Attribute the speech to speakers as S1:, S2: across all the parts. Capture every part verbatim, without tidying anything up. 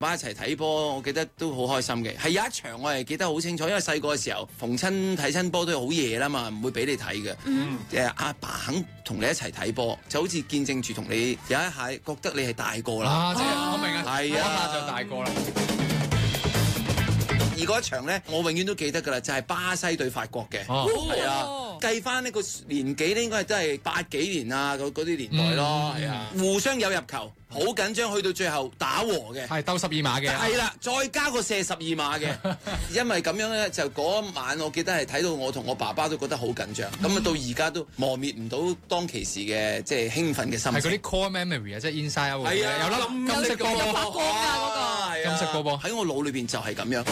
S1: 爸一齊睇波，我記得都好開心嘅。係有一場我係記得好清楚，因為細個嘅時候逢親睇親波都好夜啦嘛，唔會俾你睇嘅。嗯，誒阿爸肯同你一齊睇波，就好似見證住同你有一下覺得你係大個啦。
S2: 啊，即係我明啊，
S1: 係啊，
S2: 嗰下就大個啦。
S1: 而嗰一場咧，我永遠都記得㗎啦，就係、是、巴西對法國嘅，係、哦、啊，計翻呢個年紀咧，應該係都係八幾年啊，嗰啲年代咯，係、嗯、啊，互相有入球，好緊張，去到最後打和嘅，
S2: 係鬥十二碼嘅，
S1: 係啦，再加個射十二碼嘅，因為咁樣咧，就嗰晚我記得係睇到我同我爸爸都覺得好緊張，咁、嗯、啊到而家都磨滅唔到當其時嘅即係興奮嘅心情。係嗰啲 core memory 啊，即係 inside 嗰個，係啊，有粒金色波波，發光㗎嗰個，金色波波喺我腦裏邊就係咁樣。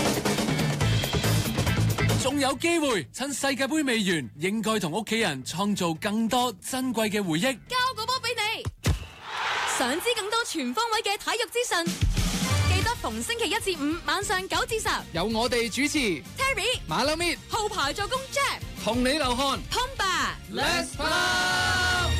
S3: 仲有機會，趁世界盃未完，應該同屋企人創造更多珍貴嘅回憶。
S4: 交個波俾你，想知更多全方位嘅體育資訊，記得逢星期一至五晚上九至十，
S2: 有我哋主持
S4: Terry、
S2: 馬騮咪、
S4: 號牌助攻 Jack、
S2: 同你流汗、
S4: Tomba
S2: Let's Play。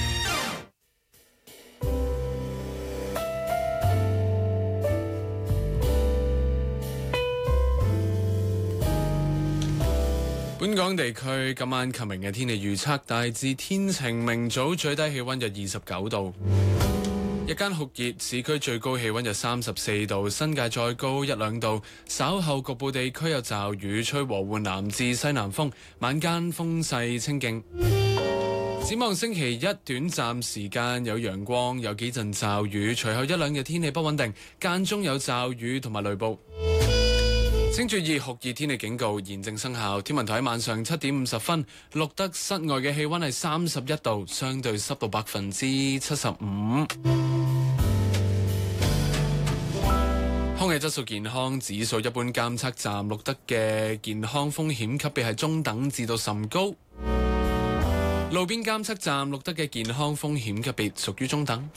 S3: 本港地區今晚及明日天氣預測大致天晴，明早最低氣溫約二十九度，日間酷熱，市區最高氣溫約三十四度，新界再高一兩度。稍後局部地區有驟雨，吹和緩南至西南風，晚間風勢清勁。展望星期一，短暫時間有陽光，有幾陣驟雨，隨後一兩日天氣不穩定，間中有驟雨同埋雷暴。請注意酷熱天氣警告現正生效。天文台喺晚上七點五十分錄得室外嘅氣溫係三十一度，相對濕度百分之七十五。空氣質素健康指數，一般監測站錄得嘅健康風險級別係中等至到甚高，路邊監測站錄得嘅健康風險級別屬於中等。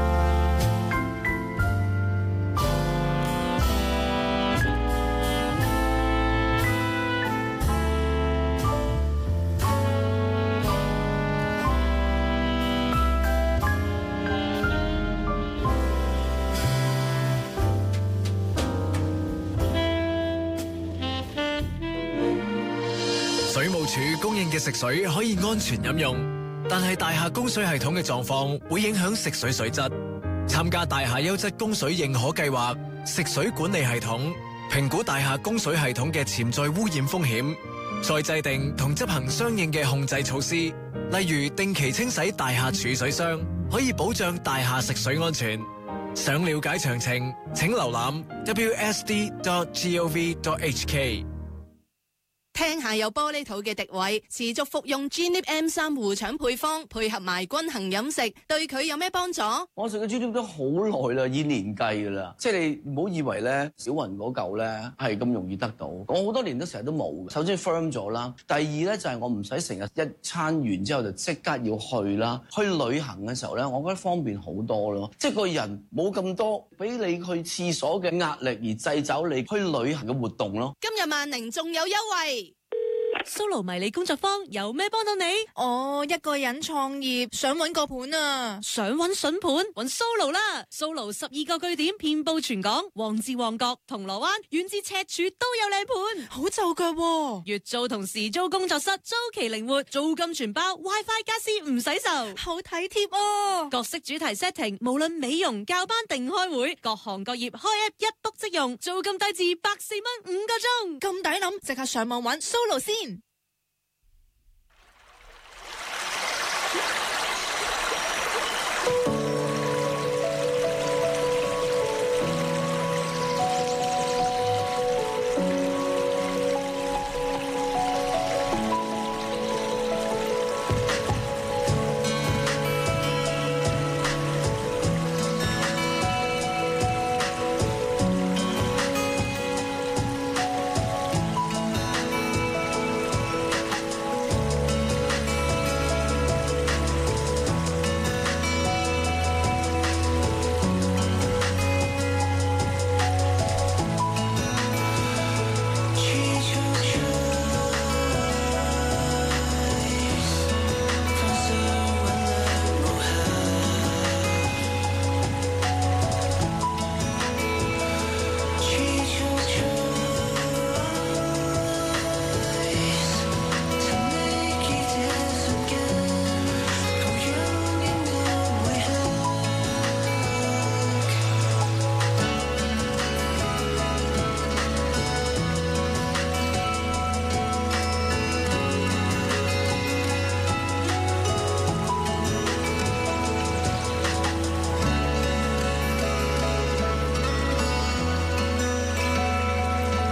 S5: 水務署供應嘅食水可以安全飲用，但係大廈供水系統嘅狀況會影響食水水質。參加大廈優質供水認可計劃，食水管理系統評估大廈供水系統嘅潛在污染風險，再制定同執行相應嘅控制措施，例如定期清洗大廈儲水箱，可以保障大廈食水安全。想了解詳情，請瀏覽 w s d dot gov dot h k。
S4: 聽下有玻璃肚嘅迪偉，持續服用 G-Nip M 三護腸配方，配合埋均衡飲食，對佢有咩幫助？
S6: 我食嘅 G-Nip 都好耐啦，以年計噶啦。即係你唔好以為咧小雲嗰嚿咧係咁容易得到，我好多年都成日都冇。首先 firm 咗啦，第二咧就係我唔使成日一餐完之後就即刻要去啦。去旅行嘅時候咧，我覺得方便好多咯。即係個人冇咁多俾你去廁所嘅壓力而掣走你去旅行嘅活動咯。
S4: 今日萬寧仲有優惠。
S7: Solo 迷你工作坊有咩幫到你？
S4: 我一個人創業，想搵個盤啊！
S7: 想搵筍盤，搵 Solo 啦 ！Solo 十二個據點遍佈全港，旺至旺角、銅鑼灣，遠至赤柱都有靚盤，
S4: 好就腳喎！
S7: 月租同時租工作室，租期靈活，租金全包 ，WiFi 家私唔使愁，
S4: 好體貼啊！
S7: 各式主題 setting， 無論美容、教班定開會，各行各業開 app 一 book 即用，租金低至百四蚊五個鐘，
S4: 咁抵諗，即刻上網搵 Solo 先。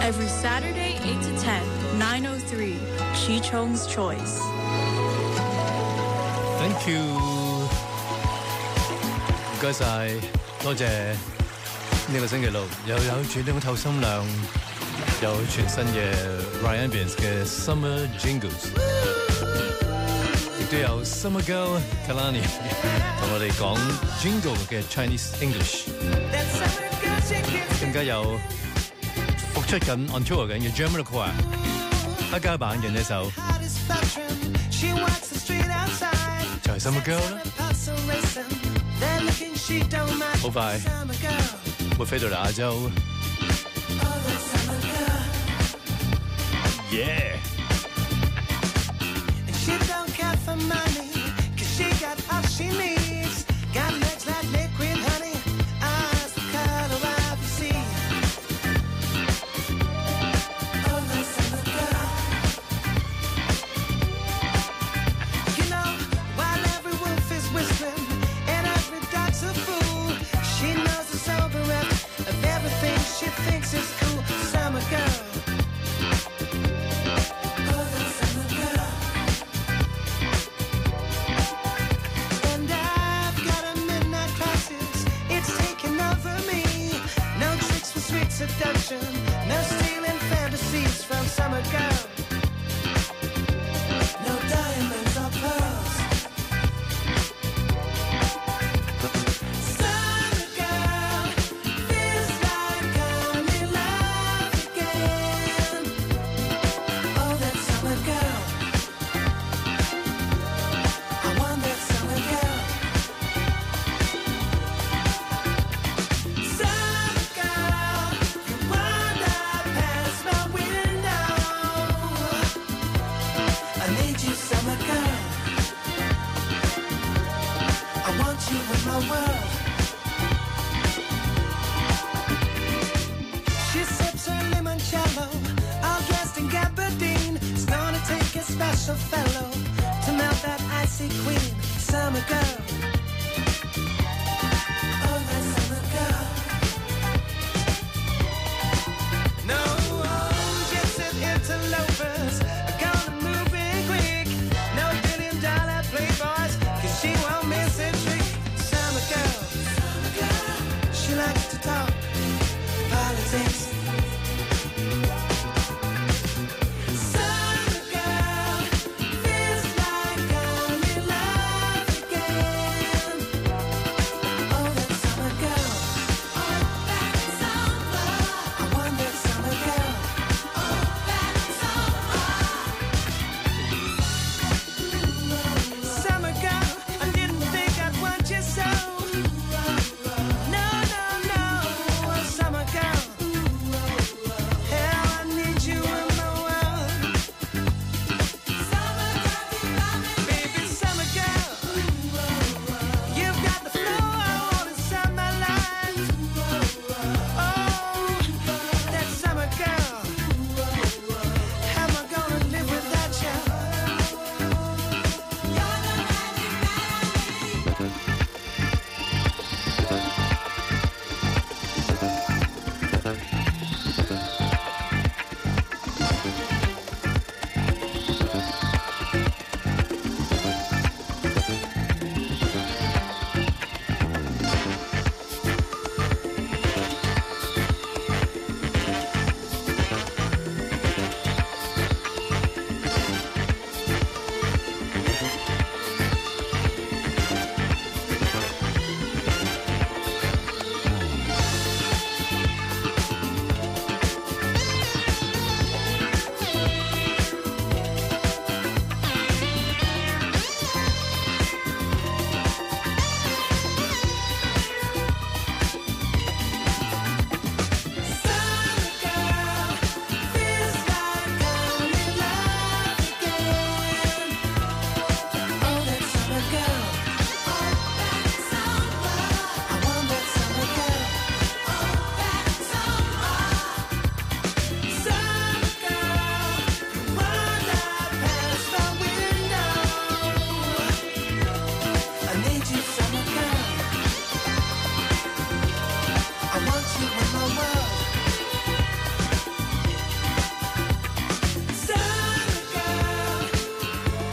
S8: Every Saturday, eight to ten, nine oh three, Chi Chong's Choice.
S9: Thank you， 唔該晒，多謝呢個星期六又有轉動透心量，有全新嘅 Ryan Ambience 嘅 Summer Jingles， 亦都有 Summer Girl Kalani 同我哋講 Jingle 嘅 Chinese English， 更加有復出緊 on tour 緊嘅 Jamiroquai 黑膠版嘅呢首就係 Summer Girl 啦。好快會飛到嚟亞洲 ，yeah！
S10: Seduction, no stealing fantasies from Summer Girl. No diamonds or pearls. Summer Girl feels like I'm in love again. Oh, that Summer Girl. I want that Summer Girl. World. She sips her limoncello, all dressed in gabardine. It's gonna take a special fellow to melt that icy queen. Summer Girl. Oh, that Summer Girl. No, oh, jet set interlopers are gonna move in quick. No billion dollar playboys, cause she won't miss a trick. Summer girl, Summer girl, she likes to talk politics. Summer girl feels like I'm in love again. Oh, that summer girl, oh, that summer. I want that summer girl, oh, that summer. Summer girl, I didn't think I'd want you so. No, no, no.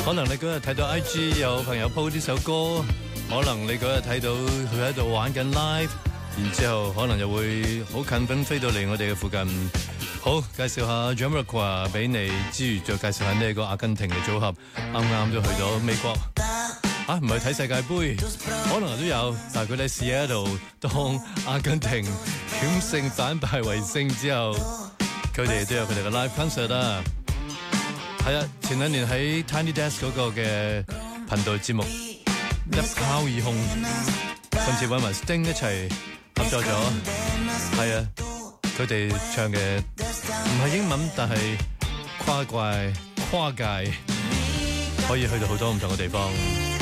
S9: 可能你嗰日睇到 I G 有朋友 po 呢首歌，可能你嗰日睇到佢喺度玩緊 live， 然之後可能又會好近咁飛到嚟我哋嘅附近。好，介紹下 Jamiroquai 俾你之餘，再介紹下呢個阿根廷嘅組合，啱啱都去咗美國。啊，唔係睇世界盃，可能都有，但係佢哋喺 Seattle 當阿根廷險勝反敗為勝之後，佢哋都有佢哋嘅 live concert 啦。係啊，前兩年喺 Tiny Desk 嗰個嘅頻道節目一炮而紅，甚至揾埋 Sting 一齊合作咗。係啊，佢哋唱嘅唔係英文，但係跨怪跨界，可以去到好多唔同嘅地方。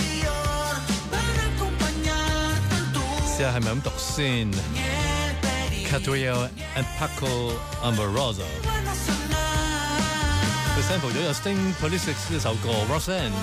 S9: 試下係咪咁讀先 ？Catriel and Paco Amoroso。佢 sample 咗有 Sting Politics 呢首歌 Roseanne。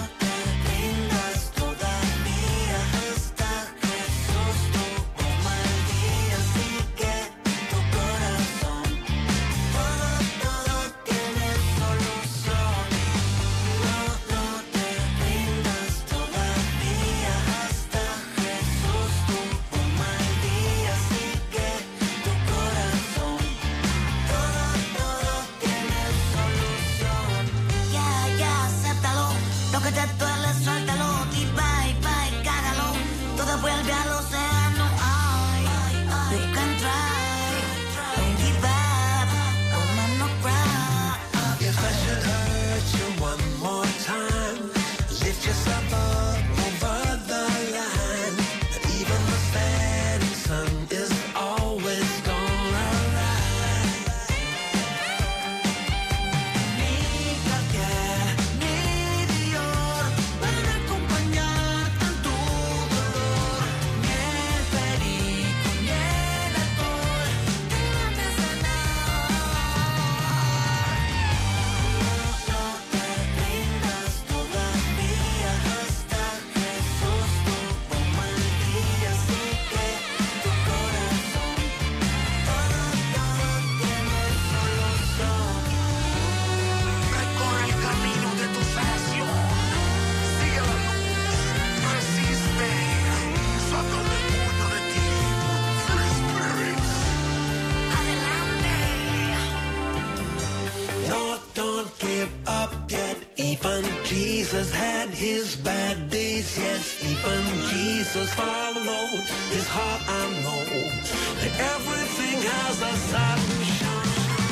S10: Jesus had his bad days, yes, even Jesus followed his heart, I know that everything has a solution.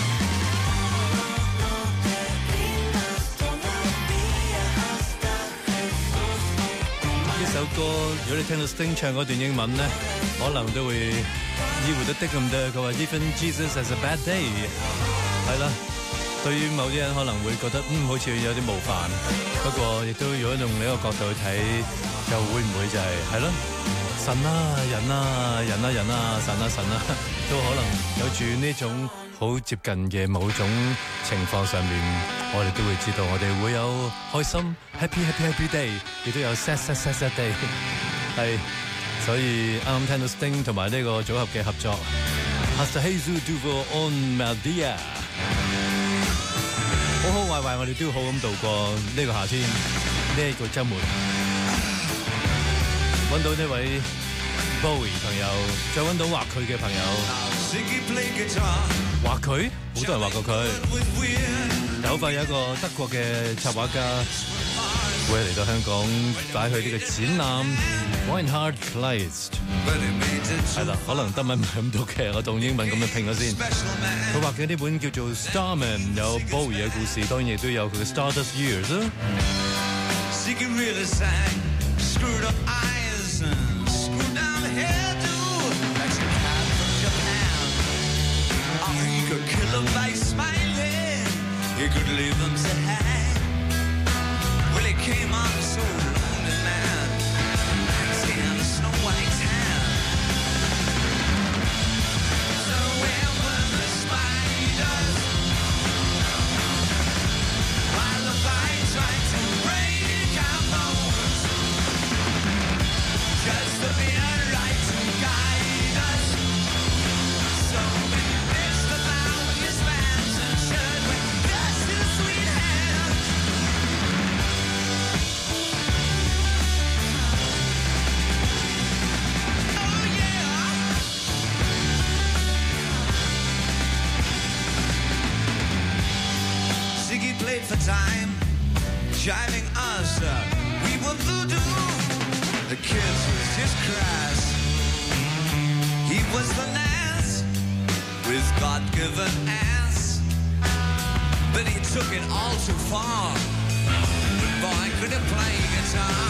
S9: 呢首歌如果你聽到 Sting 唱嗰段英文咧，可能都會意會得的咁多。佢話 Even Jesus has a bad day， 係啦。對於某啲人可能會覺得嗯好似有啲冒犯，不過亦都如果用另一個角度去睇，又會唔會就係係咯神啊人啊人啊人啊神啊神啊，都可能有住呢種好接近嘅某種情況上面，我哋都會知道我哋會有開心 happy happy happy day， 亦都有 sad sad sad sad day， 係所以啱啱聽到 Sting 同埋呢個組合嘅合作 Hasta Jesus Duvo on Maldia。好好壞壞，我哋都好咁度過呢個夏天，呢、這個週末，揾到呢位 Bowie 朋友，再揾到畫佢嘅朋友，畫佢，好多人畫過佢。但好快有一個德國嘅插畫家會嚟到香港擺去呢個展覽 Reinhard Kleist， 係啦，可能德文唔係咁讀嘅，我用英文咁樣拼咗先。佢畫嘅呢本叫做 Starman， 有 Bowie 嘅故事，當然亦都有佢嘅 Stardust Years 啦。
S10: for time, jiving us, uh, we were voodoo. The kids was just crass. He was the Nas with God-given ass, but he took it all too far. But boy, could he play guitar.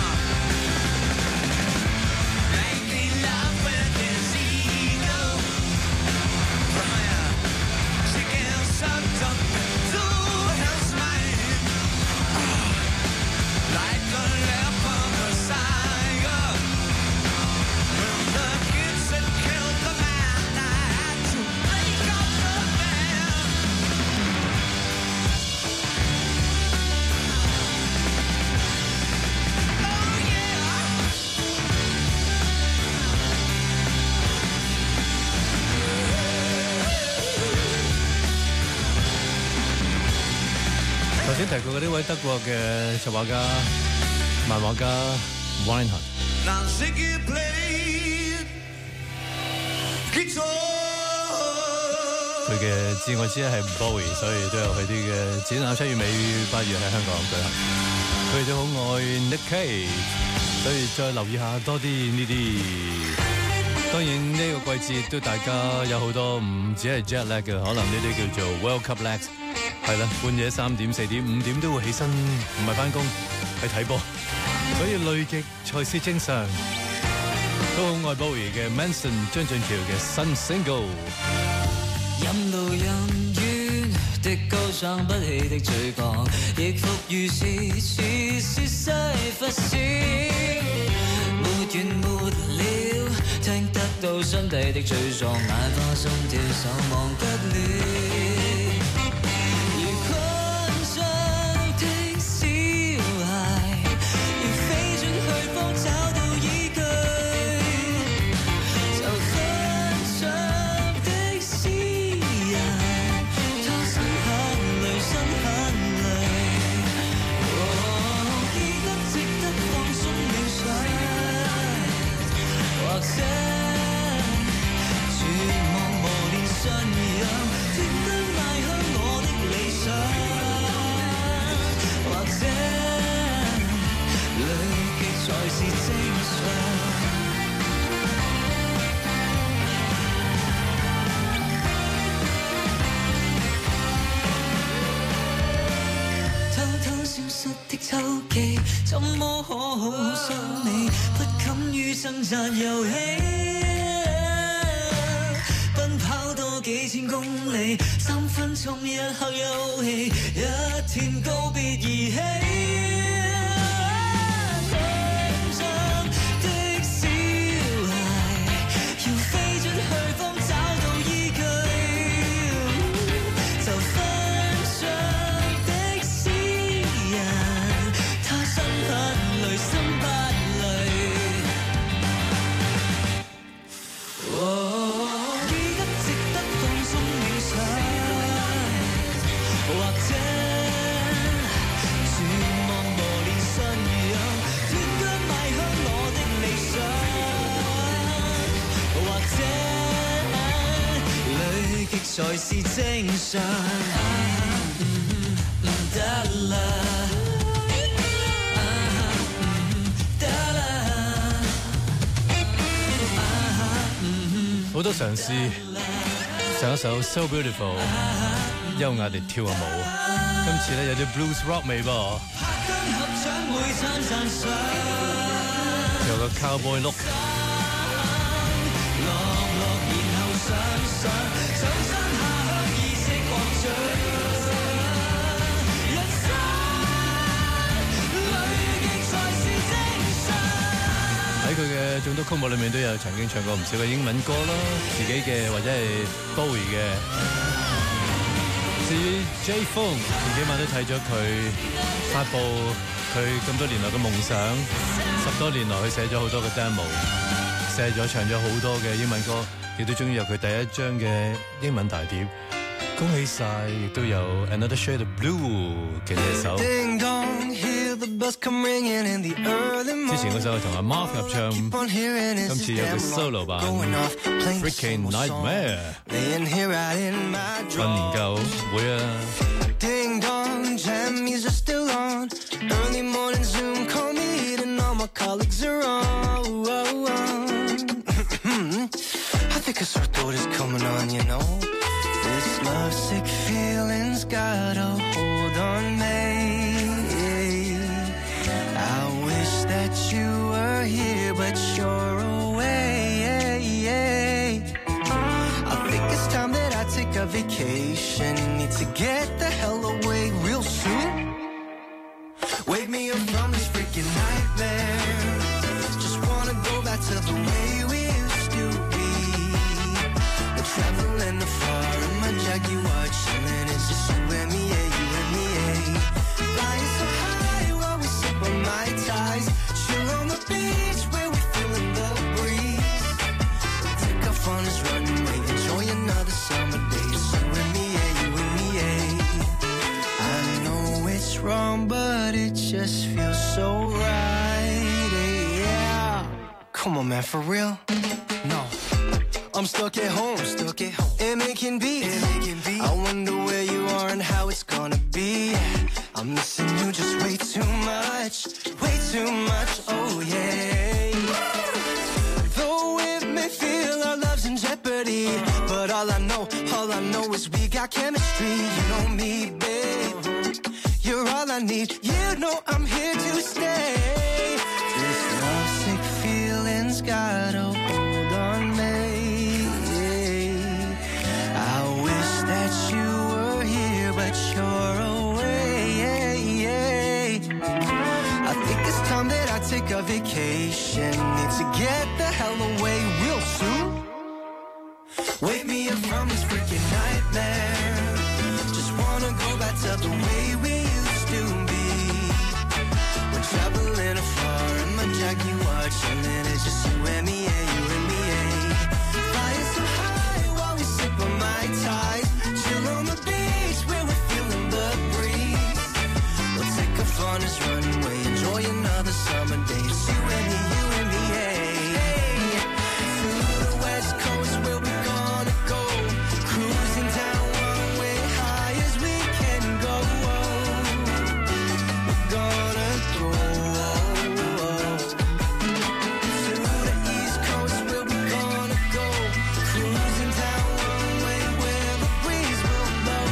S10: Making love with his ego. Prior to get sucked up into his mind. Oh, like a leper messiah. When the kids had killed the man, I had to break up the band. Oh yeah.
S9: 頭先提過嘅呢位德國嘅插畫家、漫畫家 Reinhardt，
S10: Now Ziggy played guitar.
S9: 佢嘅至愛之一係 Bowie， 所以都有佢啲嘅展覽，七月尾八月喺香港舉行。佢哋都好愛 Nick Cave， 所以再留意下多啲呢啲。當然呢個季節都大家有好多唔止係 jet lag 嘅，可能呢啲叫做 World Cup lag。係啦，半夜三點、四點、五點都會起身，唔係翻工，係睇波，所以累極才是正常。都好愛 Bowie 嘅 Manson 張俊橋嘅新 single。
S11: 任勞任怨的高尚不起的嘴角，亦復如是是是西忽閃，沒完沒了，聽得到身體的嘴狀，眼花心跳，手忙不了。秋季怎麼可好想你，不敢於掙扎遊戲，奔跑多幾千公里，三分鐘一刻休憩，一天告別兒戲。才是正常。得啦，得啦。
S9: 好多嘗試上一首 So Beautiful， 優雅地跳下舞。今次咧有啲 blues rock 味噃，有個 cowboy look。喺佢嘅眾多曲目裏面都有曾經唱過唔少嘅英文歌啦，自己嘅或者係 Bowie 嘅。至於 Jay Fung， 前幾晚都睇咗佢發布佢咁多年來嘅夢想，十多年來佢寫咗好多嘅 demo， 寫咗唱咗好多嘅英文歌，亦都終於有佢第一張嘅英文大碟。恭喜晒，亦都有 Another Shade of Blue 嘅呢首。之前嗰首係同阿 Mark 合唱，今次有個 solo 版 Freaking Nightmare。瞓唔夠會啊。
S10: This lovesick feeling's got a hold on me. I wish that you were here, but you're away. I think it's time that I take a vacation. Need to get the hell away real soon. Wake me up from this freaking nightmare. Just wanna go back to the way we used to be. We're traveling afar in my Jaguar, chilling. It's just you and me, yeah, you and me, yeah. Flying so high while we sip on my ties. Chill on the beach where we're feeling the breeze. Take off on this runway, enjoy another summer day. It's you and me, yeah, you and me, yeah. I know it's wrong, but it just feels so right, yeah. Come on, man, for real? No. I'm stuck at home, stuck at home. And making beats, and making beats. I wonder where you are and how it's gonna be. I'm missing you just way too much, way too much, oh yeah. Though it may feel our love's in jeopardy, but all I know, all I know is we got chemistry. You know me, babe. You're all I need, you know I'm here to stay. This lovesick feeling's got a hold on me. I wish that you were here, but you're away. I think it's time that I take a vacation. Need to get the hell away real soon. Wake me up from this freaking nightmare. Just wanna go back to the way we used to be. We're traveling afar in my Jaguar, chilling. It's just you and me, yeah, you and me, yeah. Flying so high while we sip on my ties. Chill on the beach where we're feeling the breeze. We'll take off on this runway, enjoy another summer day. It's you and me, you and me, yeah. To the west coast where we gonna go. Cruising down one way high as we can go. We're gonna go to the east coast where we gonna go. Cruising down one way where the breeze will blow.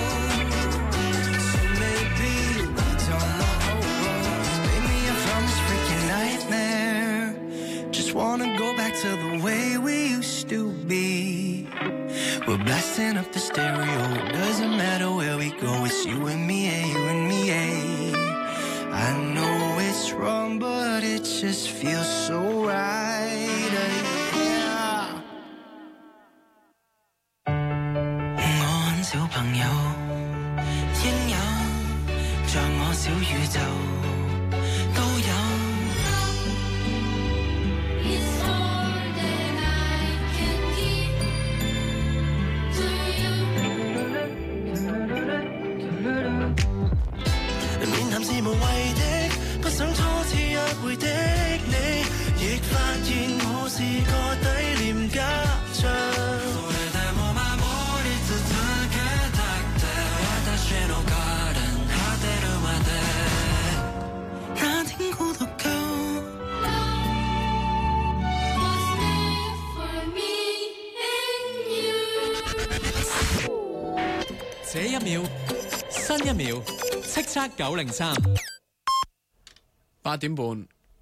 S10: So maybe we don't know. Wake me up from this freaking nightmare. Just wanna go back to the way we used to be. We're blasting up the stereo. Doesn't matter where we go. It's you and me, yeah, you and me, yeah. I know it's wrong, but it just feels so right, yeah. 我很小朋友，應有像我小宇宙都有。面談是無謂的，不想初次約會的你，亦發現我是個低廉家長。那天孤獨夠。
S2: 這一秒，新一秒，叱咤九零三，
S3: 八點半。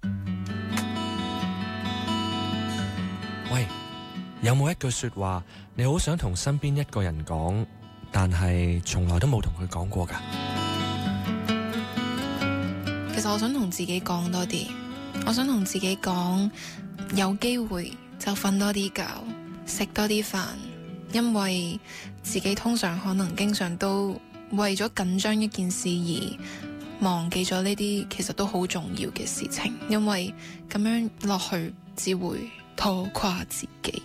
S12: 喂，有冇一句說話你好想同身邊一個人講，但係從來都冇同佢講過㗎？
S13: 其實我想同自己講多啲，我想同自己講，有機會就瞓多啲覺，食多啲飯。因為自己通常可能經常都為咗緊張一件事而忘記咗呢啲其實都好重要嘅事情，因為咁樣落去只會拖垮自己。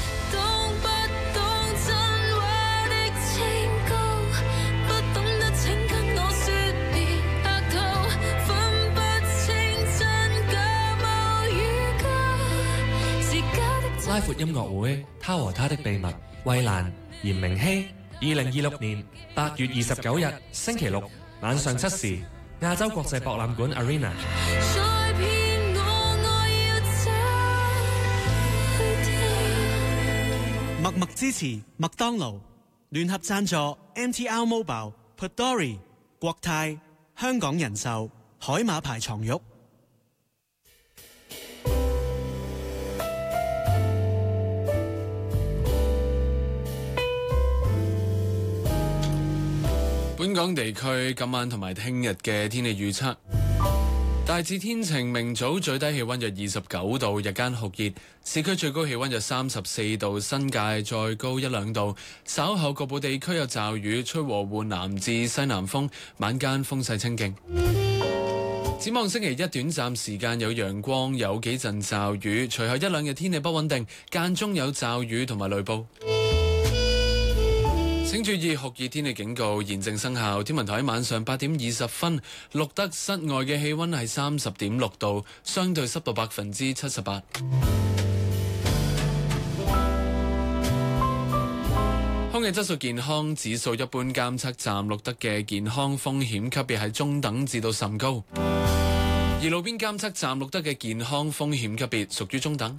S12: 拉闊音樂會，他和他的秘密，衛蘭、嚴明熙，二零二六年八月二十九日星期六晚上七時，亞洲國際博覽館 Arena。
S14: 默默支持麥當勞。 聯合贊助 M T R Mobile、Padori、國泰、香港人壽、海馬牌床褥。
S3: 本港地區今晚同埋聽日嘅天氣預測，大致天晴，明早最低氣溫約二十九度，日間酷熱，市區最高氣溫約三十四度，新界再高一兩度。稍後局部地區有驟雨，吹和緩南至西南風，晚間風勢清勁。展望星期一短暫時間有陽光，有幾陣驟雨，隨後一兩日天氣不穩定，間中有驟雨同埋雷暴。請注意酷熱天氣警告現正生效。天文台喺晚上八點二十分錄得室外嘅氣溫係三十點六度，相對濕度百分之七十八。空氣質素健康指數，一般監測站錄得嘅健康風險級別係中等至到甚高，而路邊監測站錄得嘅健康風險級別屬於中等。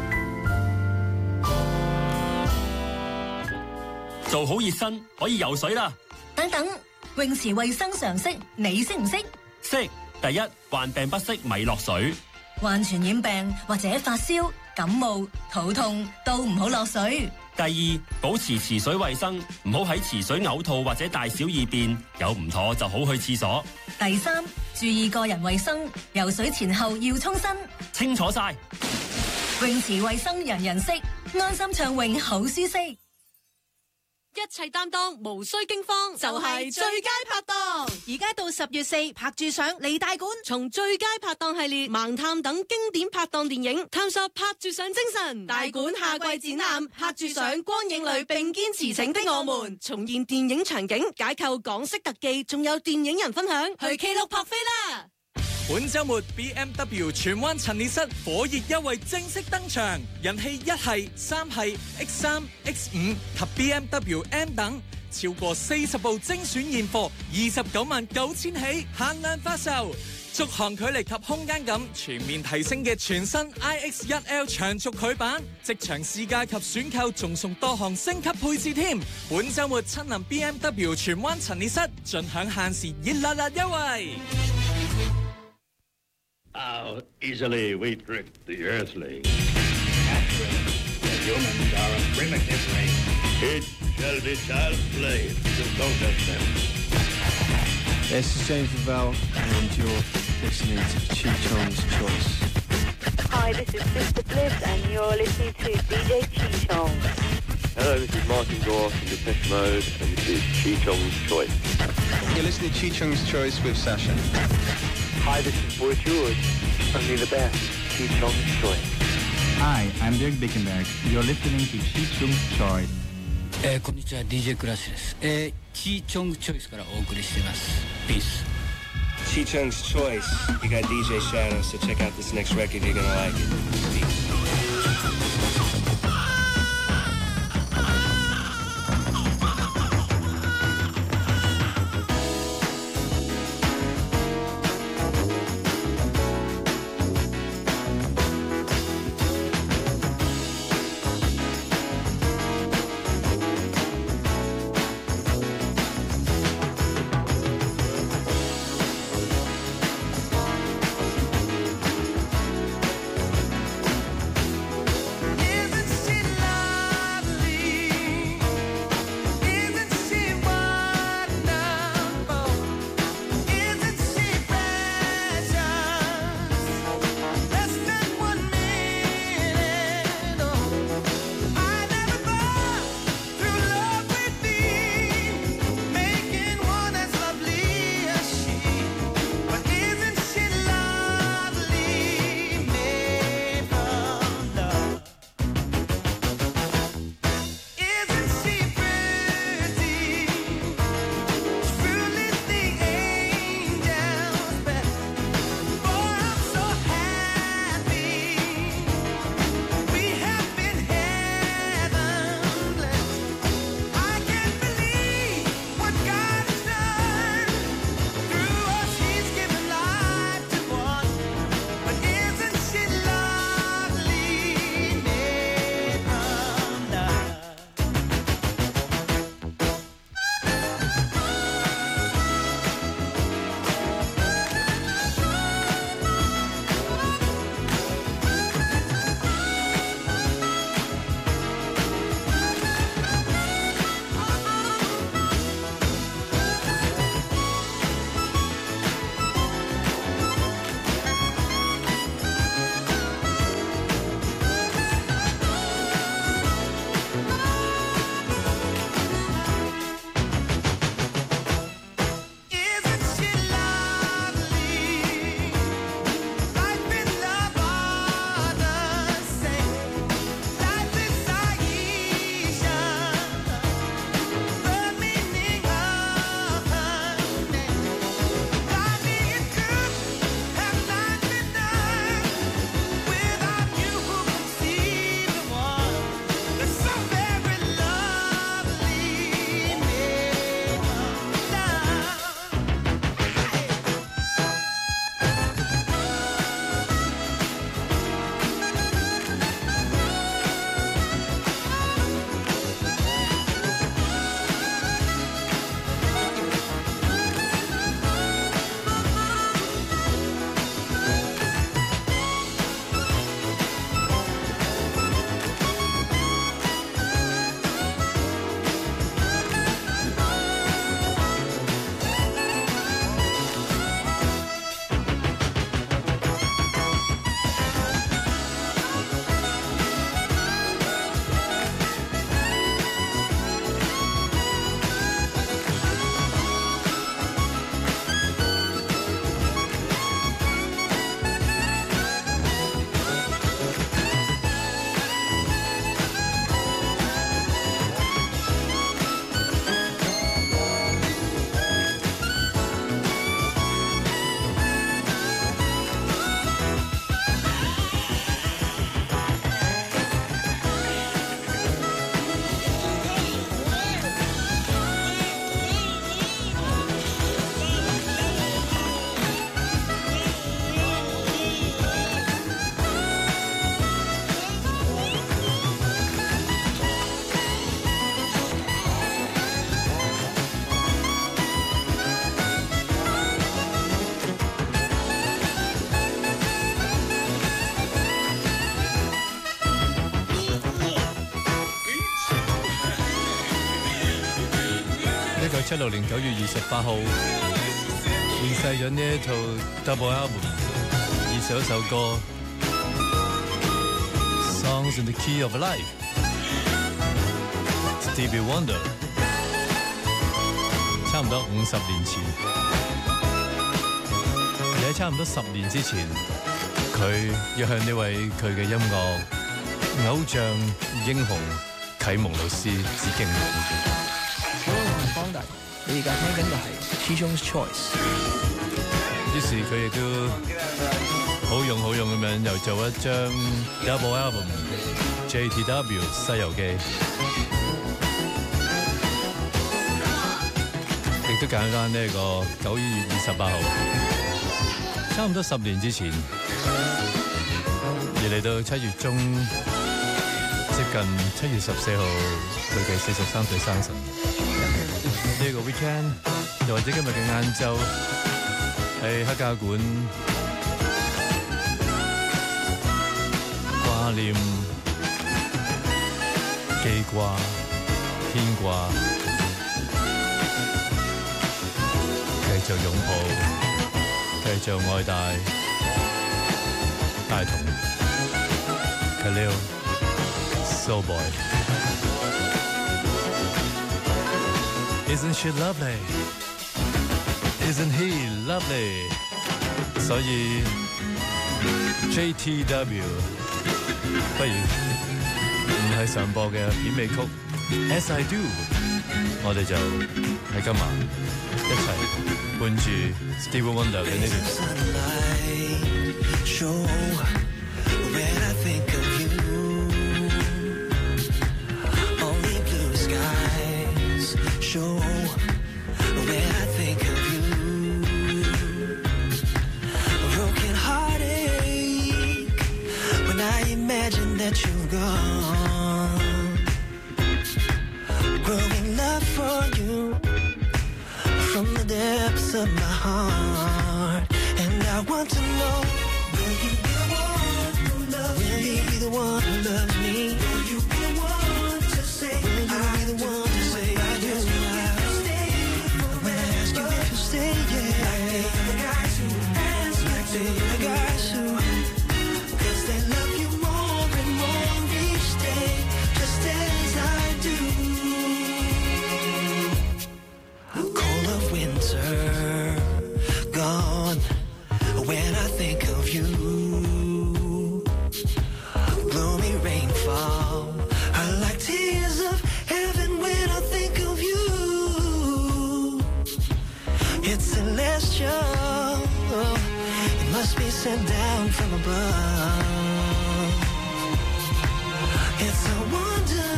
S15: 做好熱身可以游水啦！
S16: 等等，泳池衛生常識你識唔識？
S15: 識。第一，患病不適咪落水。
S16: 患傳染病或者發燒、感冒、肚痛都唔好落水。
S15: 第二，保持池水衛生，唔好喺池水嘔吐或者大小二便，有唔妥就好去廁所。
S16: 第三，注意個人衛生，游水前後要沖身。
S15: 清楚晒。
S16: 泳池衛生人人識，安心暢泳好舒適。
S7: 一切擔當，無需驚慌，就係最佳拍檔。
S4: 而家到十月四，拍住上嚟大館，
S7: 從最佳拍檔系列、盲探等經典拍檔電影，探索拍住上精神。大館夏季展覽，拍住上光影裏並肩馳騁的我們，重現電影場景，解構港式特技，仲有電影人分享，去 K 六拍飛啦！
S17: 本週末 B M W 荃灣陳列室火熱優惠正式登場，人氣一系、三系、X 三、X 五及 B M W M 等，超過四十部精選現貨，二十九萬九千起，限量發售。續航距離及空間感全面提升嘅全新 I X 一 L 長軸距版，即場試駕及選購仲送多項升級配置添。本週末親臨 B M W 荃灣陳列室，盡享限時熱辣辣優惠。
S18: How easily we trick the earthling. Naturally, the humans are a primitive race. It shall be child's play to focus them.
S19: This is James Ravel, and you're listening to Chi Chong's Choice.
S20: Hi, this is Sister Bliss, and you're listening to D J Chi Chong.
S21: Hello, this is Martin Gore from Depeche Mode, and this is Chi Chong's Choice.
S19: You're listening to Chi Chong's Choice with Sasha.
S21: Hi, this is Boy George. Only the best. Chi Chong's Choice.
S22: Hi, I'm Dirk Bickenberg. You're listening to Chi Chong's Choice.
S23: えー、こんにちは ディージェー クラッシュです。えー、Chi Chong's Choice からお送りしています。Peace.
S24: Chi Chong's Choice. You got D J Shadow, so check out this next record. You're gonna like it. Peace.
S9: 九七六年九月二十八號面世咗呢一套 double album， 二十一首歌 Songs in the Key of Life。Stevie Wonder， 差唔多五十年前，而喺差唔多十年之前，佢要向呢位佢嘅音樂偶像英雄啟蒙老師致敬。
S1: 我係方大，你而家聽緊嘅係 Chichong's Choice。
S9: 於是佢亦都好用好用咁樣又做一張 double album J T W 西遊記，亦都揀翻呢個九月二十八號，差唔多十年之前，而嚟到七月中，接近七月十四號佢嘅四十三歲生辰。呢、這個 weekend 又或者今日嘅晏晝喺黑膠館掛念、記掛、牽掛，繼續擁抱，繼續愛戴大同 Khalil Soul Boy。 Isn't she lovely? Isn't he lovely? 所以 J T W 不如唔係常播嘅片尾曲 As I Do， 我哋就喺今晚一齊伴住 Stevie Wonder 嘅呢
S10: that you've gone, growing love for you from the depths of my heart, and I want to know, will you be the one who loves me? Will you be the one who loves me? Will you be the one to say, will you be the one to say I do? When I ask you if you stay, yeah, like the guys who ask, like the guys who, 'cause they love you more and more each day, just as I do. Cold of winter gone when I think of you. Gloomy rainfall are like tears of heaven when I think of you. It's celestial, it must be sent down from above. It's a wonder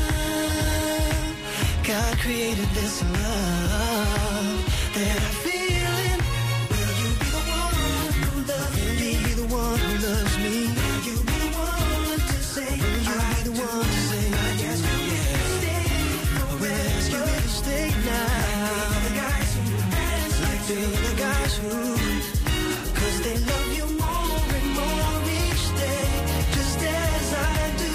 S10: God created this love that I feel in. Will you be the one who loves me? Will you be the one who loves me? Will you be the one to say, will you be the one to say I guess you yeah. Stay, will ask you if you stay now. Like the other guys who, 'cause they love you more and more each day, just as I do.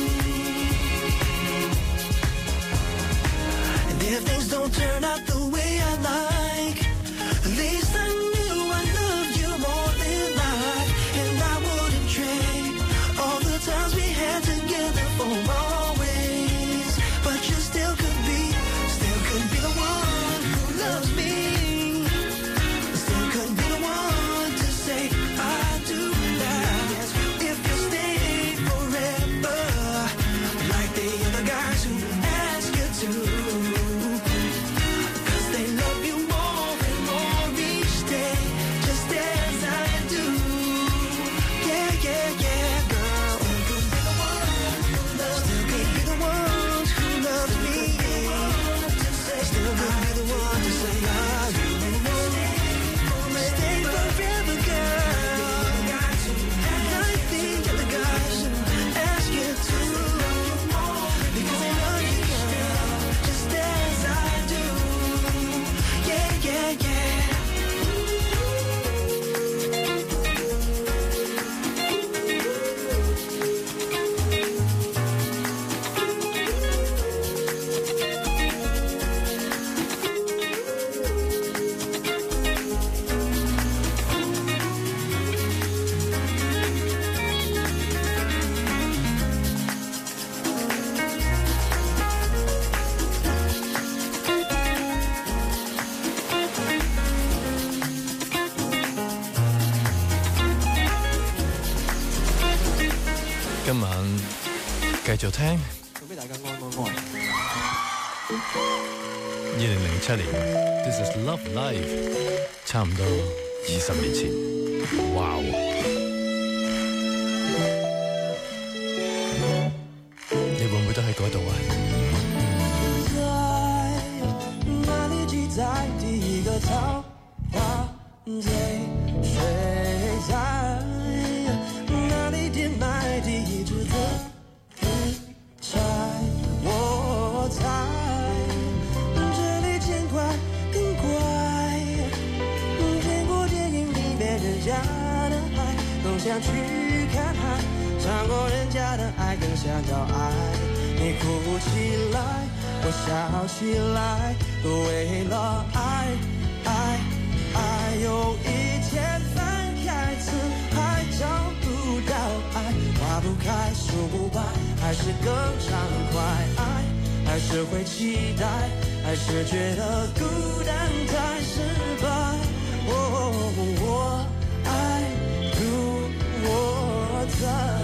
S10: And if things don't turn out the way I like, at least I knew I loved you more than life, and I wouldn't trade all the times we had together for always. But you still could be, still could be the one who loves me. Still could be the one to say I do now. If you stay forever, like the other guys who ask you to, 'cause they love you more and more each day, just as I do. Yeah, yeah, yeah, girl. Still could be the one who loves me. Still could be the one who loves me. Still could be the one to say I do. Stay forever, girl. Like the other guys who ask you to, because I love you, girl, just as I do. Yeah, yeah, yeah.
S9: 今晚繼續聽。
S19: 俾大家安安安。
S9: 二零零七年 ，This is Love Live， 差唔多二十年前，哇！你會唔會都喺嗰度啊？
S10: 在哪裡記載第一個桃花醉？誰在哪裡點埋第一支的柴？我猜這裡見怪更怪，見過電影裡面人家的愛，更想去看海，嘗過人家的愛更想要愛。你哭起來，我笑起來，都為了愛愛愛。有一天翻開字還找不到愛，花不開樹不白，還是更暢快。愛還是會期待，還是覺得孤單太失敗。哦，我愛故我在。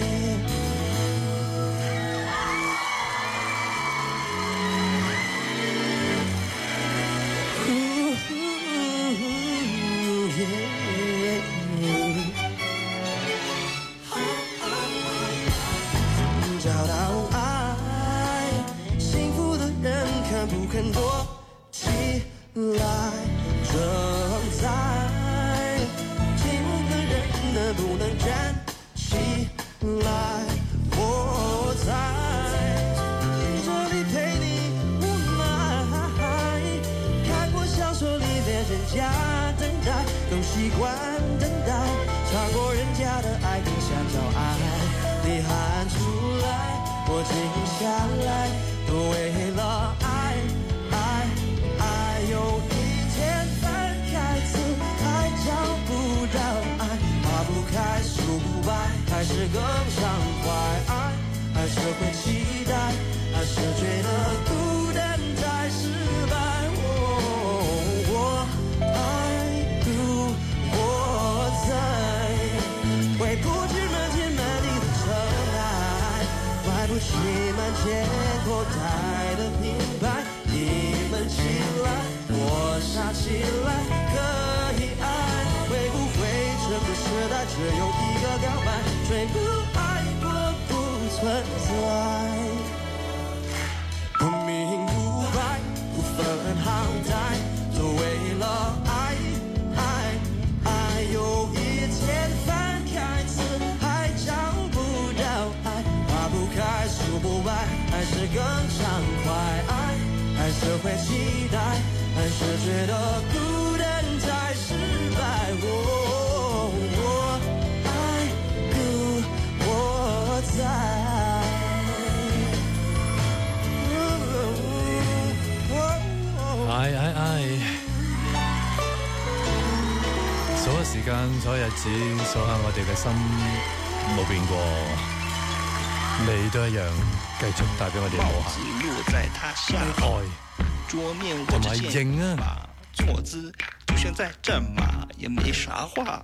S10: 找到愛，幸福的人肯不肯躲起來？正在寂寞的人能不能站起來？我在這裡陪你無奈，看過小說裡面人家等待，更習慣等待，嘗過人家的愛，更想要愛。你喊出來，我靜下來，都為了愛愛愛。有一天翻開字還找不到愛，花不開樹不白，還是更暢快。愛還是會期待，還是覺得孤單太失敗。哦，我愛故我在，回不去滿天滿地的塵埃，買不起滿街口袋的品牌。你們起來，我傻起來，可以愛。會不會這個時代只有一個告白，最不愛過不存在。不明不白，不分好歹，都為了愛愛愛。有一天翻開字還找不到愛，花不開樹不白，還是更暢快。愛還是會期待，還是覺得孤單太失敗。哦，我愛故我在。
S9: 愛愛愛，數下時間，數下日子，數下我哋嘅心冇變過，你都一樣繼續帶俾我哋無限同埋型啊！
S5: 坐姿就像在站馬，也沒啥話。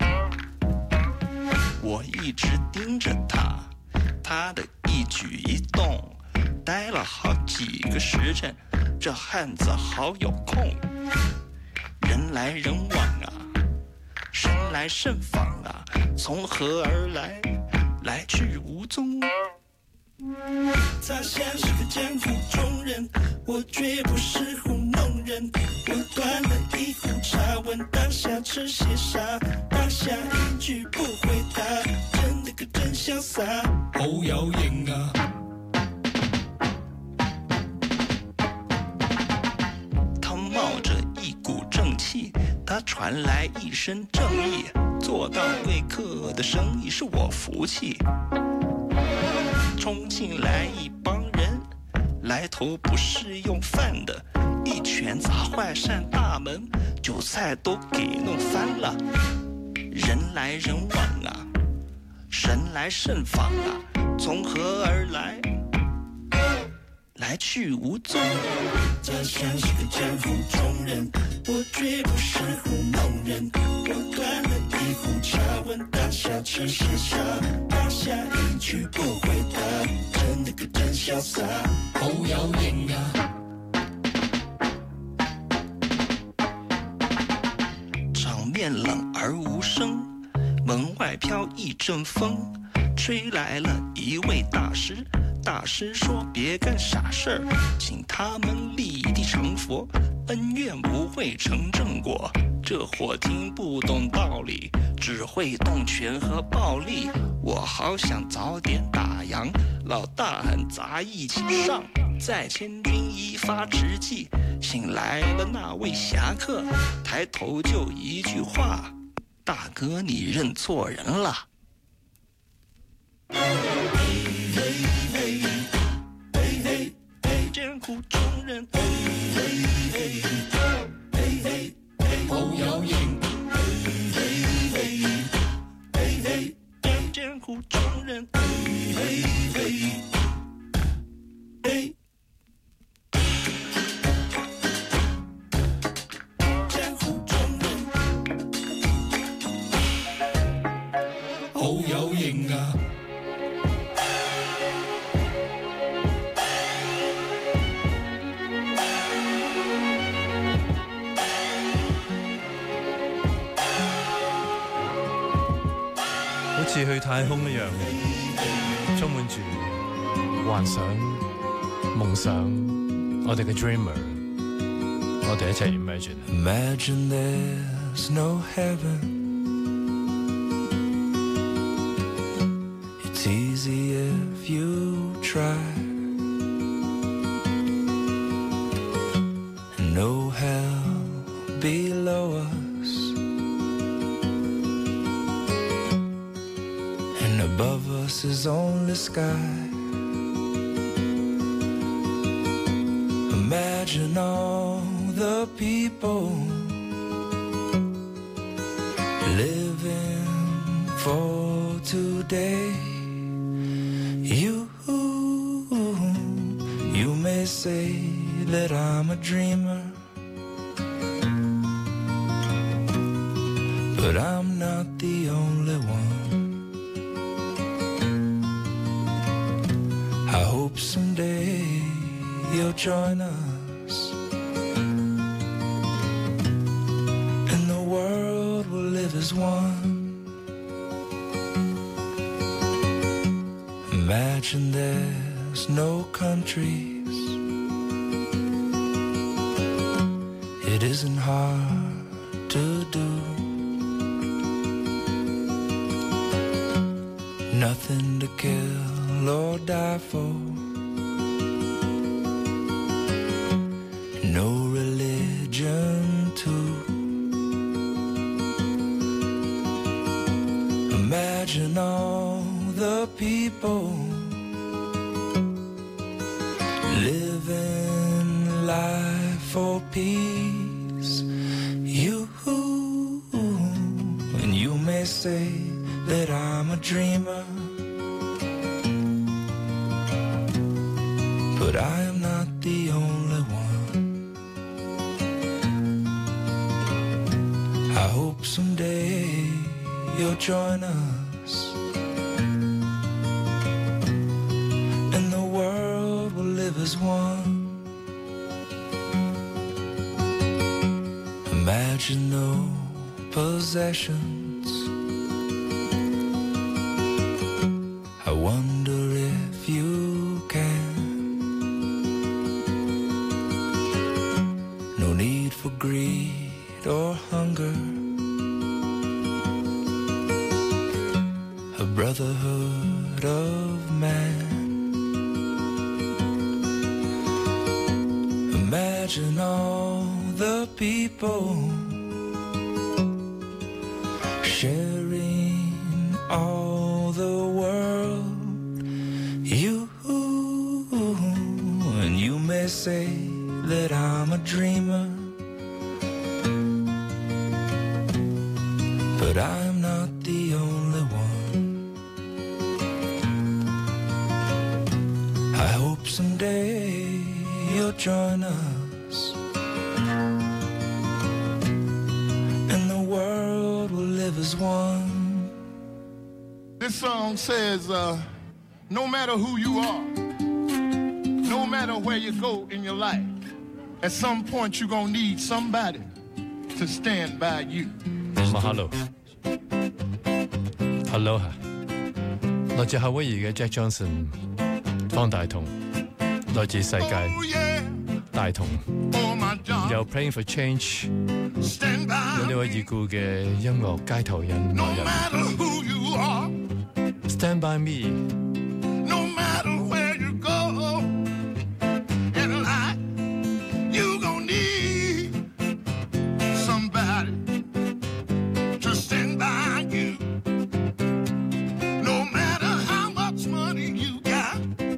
S5: 我一直盯着他，他的一舉一動，待了好幾個時辰。這漢子好有空，人來人往啊，神來神訪啊，從何而來，來去無蹤。他像是個江湖中人，我絕不是糊弄人。我端了一壺茶，問當下吃些啥，當下一句不回答，真的個真瀟灑，好有型啊！他傳來一身正義，做到貴客的生意是我福氣。衝進來一幫人，來頭不是用飯的，一拳砸壞扇大門，韭菜都給弄翻了。人來人往啊，神來神訪啊，從何而來，來去無蹤。這像是個江湖中人。
S10: 我绝不是糊弄人。我端了一壶茶，问大小只是傻，抛下一句不回答，真的可真潇洒，好有型啊！
S5: 场面冷而无声，门外飘一阵风，吹来了一位大师。大师说别干傻事儿，请他们立地成佛，恩怨不会成正果。这伙听不懂道理，只会动拳和暴力。我好想早点打烊，老大喊咱一起上，在千钧一发之际，醒来了那位侠客，抬头就一句话：大哥你认错人了。江湖中人，嘿嘿嘿，嘿嘿嘿，好有型，嘿嘿嘿，嘿嘿嘿，江湖中人，嘿嘿嘿，嘿。江湖中人，好有型啊！
S9: 好似去太空一樣，充滿住幻想、夢想，我哋嘅 dreamer， 我哋一齊 imagine。
S10: Imagine there's no heaven. It's easy if you try. And no hell below us. Above us is only sky. Imagine all the people living for today. You, you may say that I'm a dreamer, but I'm not the only one. I hope someday you'll join us, and the world will live as one. Imagine there's no countries. It isn't hard to do. Nothing to kill or die for. No religion too. Imagine all the people living life for peace. You, and you may say that I'm a dreamer, but I am not the only one. I hope someday you'll join us, and the world will live as one. Imagine no possessions. I wonder if you can. No need for greed or hunger. A brotherhood of man. Imagine all the people sharing all the world. You, and you may say that I'm a dreamer, but I'm not the only one. I hope someday you'll join us,
S2: this song says, uh, no matter who you are, no matter where you go in your life, at some point you're gonna need somebody to stand by you.
S9: Mahalo Aloha 來自夏威夷嘅 Jack Johnson 方大同，來自世界大同，有 Playing for Change， 有呢位已故嘅音樂街頭人來人 Stand by me。No matter where you go in life, you gon' need somebody to stand by you. No matter how much money you got,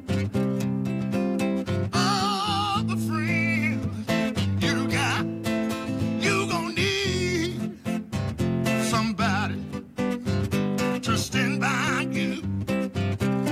S9: all the friends you got, you gon' need somebody to stand by you.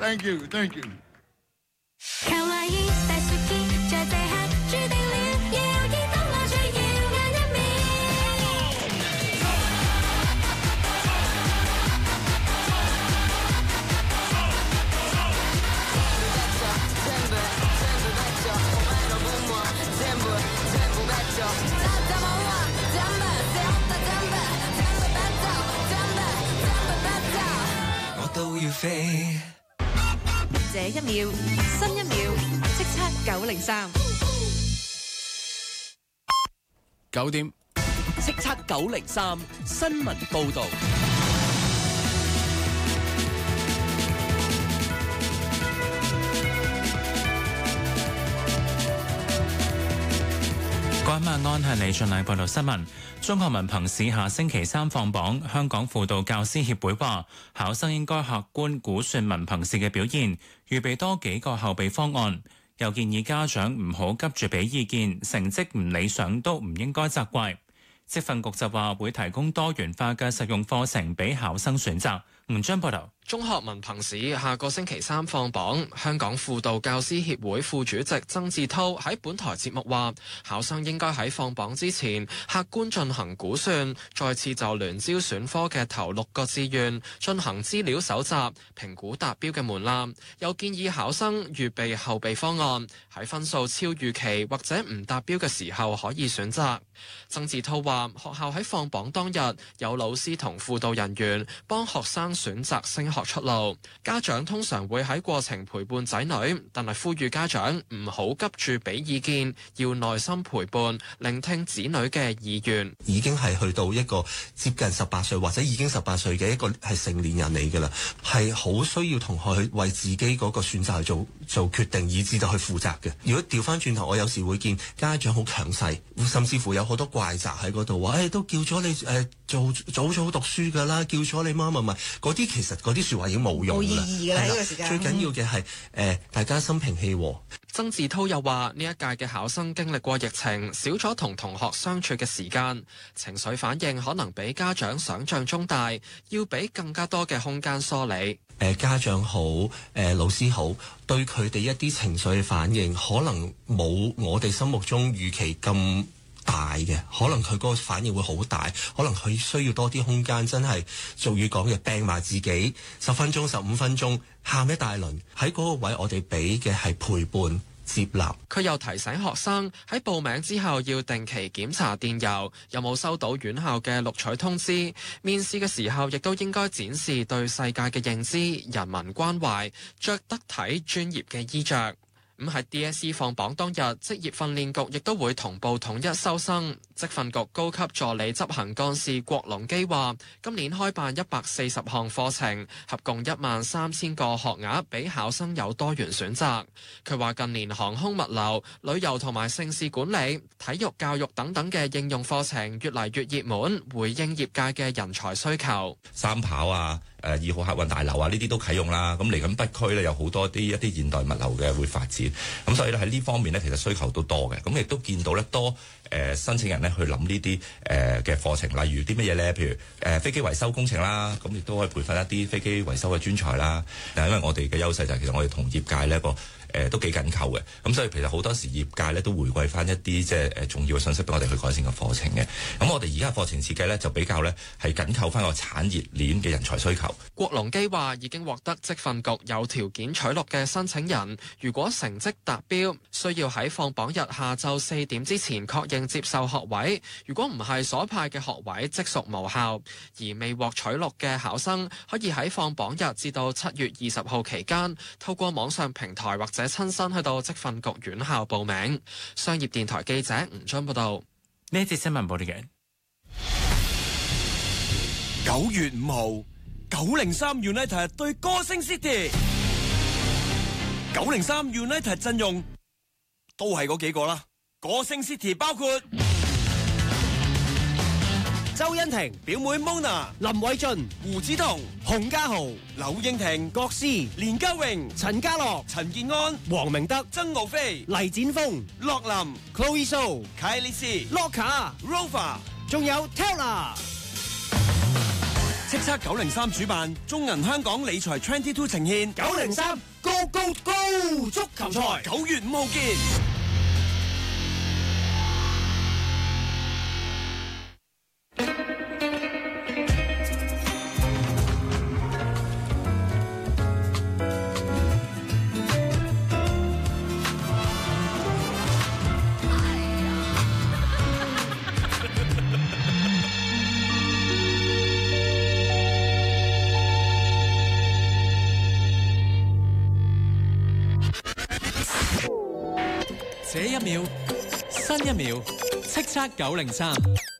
S2: Thank you, thank you.
S10: 可愛い大好き在這刻注定了要耳朵我最耀眼一面。 我都要飛。
S4: 這一秒，新一秒，叱咤九零三，
S3: 九點，
S6: 叱咤九零三新聞報導。
S8: 各位晚安，係李俊禮報道新聞。中學文憑試下星期三放榜，香港輔導教師協會話，考生應該客觀估算文憑試嘅表現，預備多幾個後備方案。又建議家長唔好急住俾意見，成績唔理想都唔應該責怪。職訓局就話會提供多元化嘅實用課程俾考生選擇。吳章報道。
S11: 中學文憑試下個星期三放榜，香港輔導教師協會副主席曾志濤喺本台節目話，考生應該喺放榜之前客觀進行估算，再次就聯招選科嘅頭六個志願進行資料搜集，評估達標嘅門檻。又建議考生預備後備方案，喺分數超預期或者唔達標嘅時候可以選擇。曾志濤話，學校喺放榜當日有老師同輔導人員幫學生選擇升學出路，家長通常會喺過程陪伴仔女，但係呼籲家長唔好急住俾意見，要耐心陪伴，聆聽子女嘅意願。
S13: 已經係去到一個接近十八歲或者已經十八歲嘅一個係成年人嚟㗎啦，係好需要同學去為自己嗰個選擇去做做決定，以至到去負責嘅。如果調翻轉頭，我有時會見家長好強勢，甚至乎有好多怪責喺嗰度，話誒、哎、都叫咗你誒、呃、做早早讀書㗎啦，叫咗你媽咪咪嗰啲，其實嗰啲説話已經冇用啦，冇意義㗎啦，呢個時間。最緊要嘅係誒大家心平氣和。
S11: 曾志濤又話：呢一屆嘅考生經歷過疫情，少咗同同學相處嘅時間，情緒反應可能比家長想象中大，要俾更加多嘅空間梳理。誒、
S13: 呃、家長好，誒、呃、老師好，對佢哋一啲情緒嘅反應，可能冇我哋心目中預期咁大嘅，可能佢嗰個反應會好大，可能佢需要多啲空間，真係俗語講嘅病埋自己十分鐘、十五分鐘，喊一大輪。喺嗰個位，我哋俾嘅係陪伴、接納。
S11: 佢又提醒學生喺報名之後要定期檢查電郵，有冇收到院校嘅錄取通知。面試嘅時候亦都應該展示對世界嘅認知、人文關懷，着得體專業嘅衣着。咁喺 D S E 放榜當日，職業訓練局亦都會同步統一收生。職訓局高級助理執行幹事郭龍基話：今年開辦一百四十項課程，合共一萬三千個學額，俾考生有多元選擇。佢話近年航空物流、旅遊同埋盛事管理、體育教育等等嘅應用課程越嚟越熱門，回應業界嘅人才需求。
S25: 三跑啊！誒二號客運大樓啊，呢啲都啟用啦。咁嚟緊北區咧，有好多啲一啲現代物流嘅會發展。咁所以咧喺呢方面咧，其實需求都多嘅。咁亦都見到咧多誒、呃、申請人咧去諗呢啲誒嘅課程，例如啲乜嘢咧？譬如誒、呃、飛機維修工程啦，咁亦都可以培訓一啲飛機維修嘅專才啦。但係因為我哋嘅優勢就係其實我哋同業界呢一個。誒、呃、都幾緊扣嘅，咁所以其實好多時業界咧都回饋翻一啲即係誒重要嘅信息俾我哋去改善個課程嘅。咁我哋而家課程設計咧就比較咧係緊扣翻個產業鏈嘅人才需求。
S11: 郭龍基話已經獲得職訓局有條件取錄嘅申請人，如果成績達標，需要喺放榜日下晝四點之前確認接受學位。如果唔係所派嘅學位，即屬無效。而未獲取錄嘅考生可以喺放榜日至到七月二十號期間，透過網上平台或者親身去到職訓局院校報名。商業電台記者吳津報道。
S8: 呢一節新聞報道嘅
S6: 九月五號，九零三 United 對歌星 City。九零三 United 陣容都係嗰幾個啦，歌星 City 包括周欣婷、表妹 Mona、林偉俊、胡子彤、洪家豪、柳應廷、國師、連家榮、陳家樂、陳健安、黃明德、曾傲飛、黎展峰、洛林、Chloe So、凱莉絲、Loka、Rover， 仲有 Taylor。 叱咤九零三主辦，中銀香港理財二十二呈獻九零三 Go Go Go 足球賽，九月五號見。
S17: 這一秒，新一秒，叱咤九零三。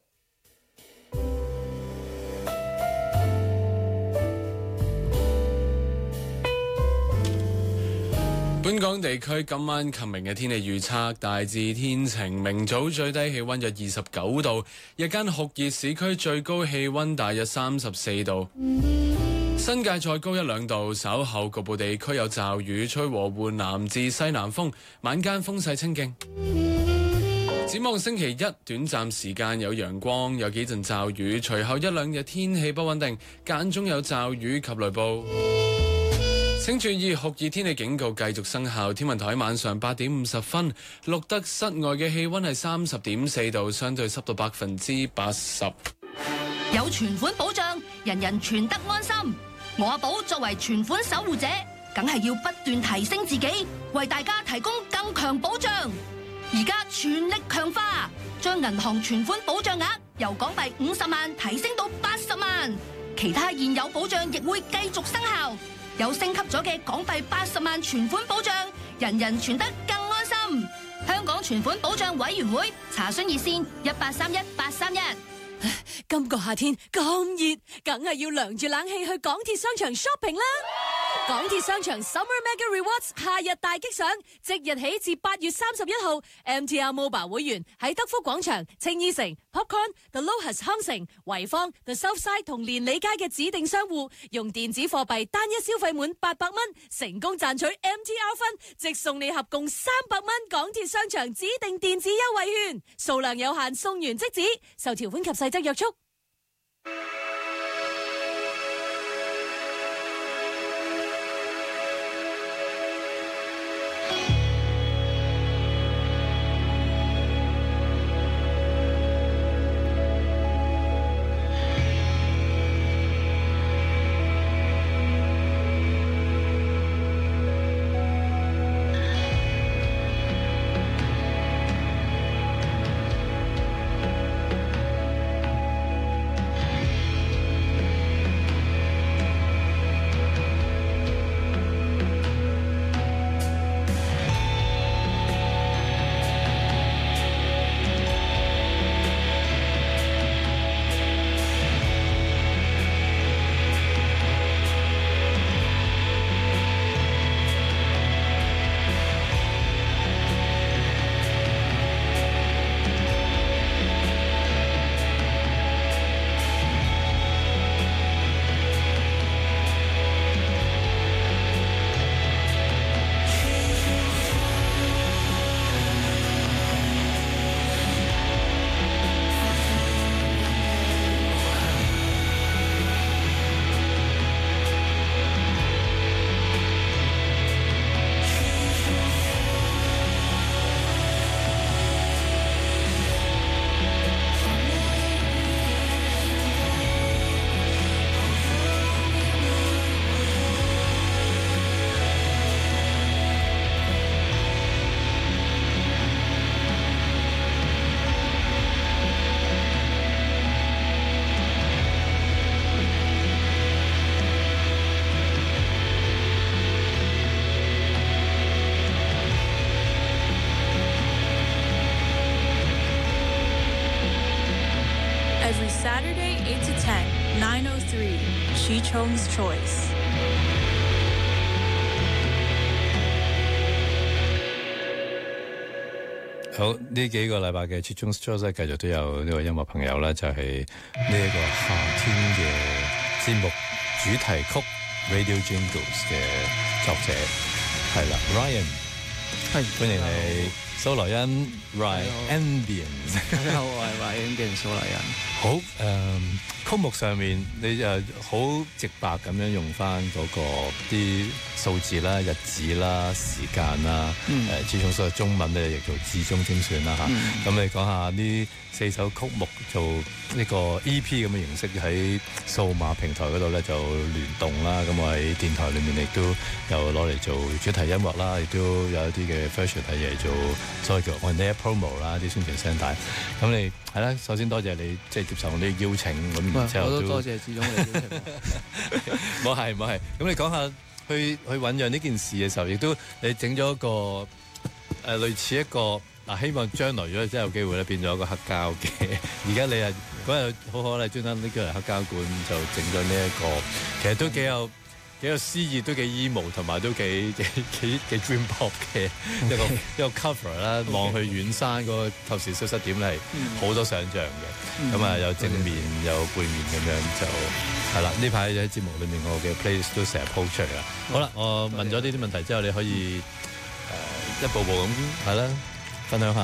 S3: 本港地區今晚及明嘅天氣預測大致天晴，明早最低氣溫約二十九度，日間酷熱，市區最高氣溫大約三十四度。新界再高一兩度，稍後局部地區有驟雨，吹和緩南至西南風，晚間風勢清勁。展望星期一，短暫時間有陽光，有幾陣驟雨，隨後一兩日天氣不穩定，間中有驟雨及雷暴。請注意酷熱天氣警告繼續生效。天文台晚上八點五十分錄得室外嘅氣溫係三十點四度，相對濕度百分之八十。
S7: 有存款保障，人人存得安心。我阿寶作為存款守護者，梗係要不斷提升自己，為大家提供更強保障。而家全力強化，將銀行存款保障額由港幣五十萬提升到八十萬，其他現有保障亦會繼續生效。有升級咗嘅港幣八十萬存款保障，人人存得更安心。香港存款保障委員會查詢熱線一八三一八三一。
S12: 今個夏天咁熱，梗係要涼住冷氣去港鐵商場 shopping 啦！港鐵商場 Summer Mega Rewards 夏日大激賞，即日起至八月三十一號 ，M T R Mobile 會員喺德福廣場、青衣城、Popcorn、The Lohas 康城、維坊、The Southside 同連理街嘅指定商戶，用電子貨幣單一消費滿八百蚊，成功賺取 M T R 分，即送你合共三百蚊港鐵商場指定電子優惠券，數量有限，送完即止，受條款及細則約束。
S14: Every Saturday, eight to ten, nine oh three, Chi-Chong's Choice.
S9: 好，呢幾個禮拜嘅 Chi-Chong's Choice 繼續都有呢個音樂朋友啦，就係呢一個夏天嘅節目主題曲 Radio Jingles 嘅作者係啦 ，Ryan，係歡迎你。 蘇萊恩 Ryan Ambience，
S1: 大家好，我係 Ryan Ambience 蘇萊恩。
S9: 好誒、呃，曲目上面你誒好直白咁樣用翻嗰個啲數字啦、日子啦、時間啦，誒、嗯呃，始終所謂中文咧亦做至中精選啦嚇。咁、嗯、你講下呢四首曲目做呢個 E P 咁嘅形式喺數碼平台嗰度咧就聯動啦。咁我喺電台裏面亦都有攞嚟做主題音樂啦，亦都有一啲嘅 version 係嚟做所謂叫 on air promo 啦，啲宣傳聲帶。咁你係啦，首先多謝你即係接受我哋邀請，咁然之後都
S1: 我都多謝志忠你邀請。
S9: 冇係冇係，咁你講下去去醖釀呢件事嘅時候，亦都你整咗一個誒、呃、類似一個。嗱，希望將來如果真係有機會咧，變咗一個黑膠嘅。而家你啊嗰日好可能專登拎咗嚟黑膠館，就整咗呢一個，其實都幾有幾有詩意，都幾 emo， 同埋都幾幾幾幾 dream pop 嘅一個一個 cover 啦。望去遠山嗰個透視消失點係好多想像嘅。咁啊、嗯，有正面、嗯、有背面咁樣就係啦。呢排喺節目裏面我嘅 playlist 都成日 po 出嚟啦。嗯、好啦，我問咗呢啲問題之後，你可以誒、呃、一步步咁係啦。分享下，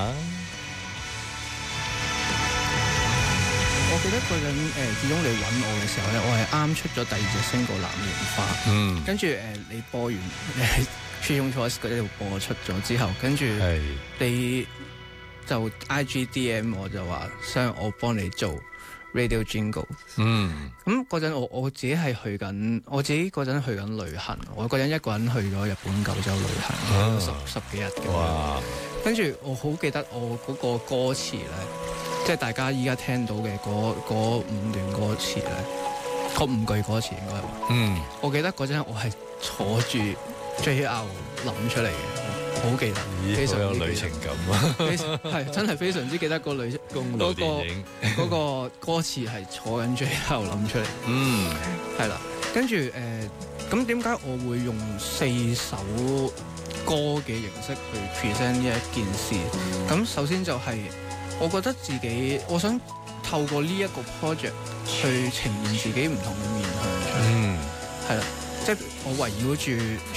S1: 我記得嗰陣誒，志忠你揾我嘅時候咧，我係啱出咗第二隻 single《藍蓮花》，嗯，跟住誒你播完誒 She Chose Choice 嗰度播出咗之後，跟住你就 I G D M 我就話想我幫你做 radio jingle， 嗯，咁嗰陣我我自己係去緊，我自己嗰陣去緊旅行，我嗰陣一個人去咗日本九州旅行，啊、十十幾日嘅。哇！跟住我好記得我嗰個歌詞咧，即係大家依家聽到嘅嗰嗰五段歌詞咧，嗰五句歌詞應該係話。嗯。我記得嗰陣我係坐住 J R 諗出嚟嘅，好記得。
S9: 咦？非常有旅程感啊！
S1: 係真係非常之記得個旅
S9: 公路電影
S1: 嗰、嗰個歌詞係坐緊 J R 諗出嚟。嗯。係啦，跟住誒，咁點解我會用四首歌嘅形式去 present 呢一件事？咁首先就係我覺得自己，我想透過呢一個 project 去呈現自己唔同嘅面向出嚟。嗯，係啦，即係我圍繞住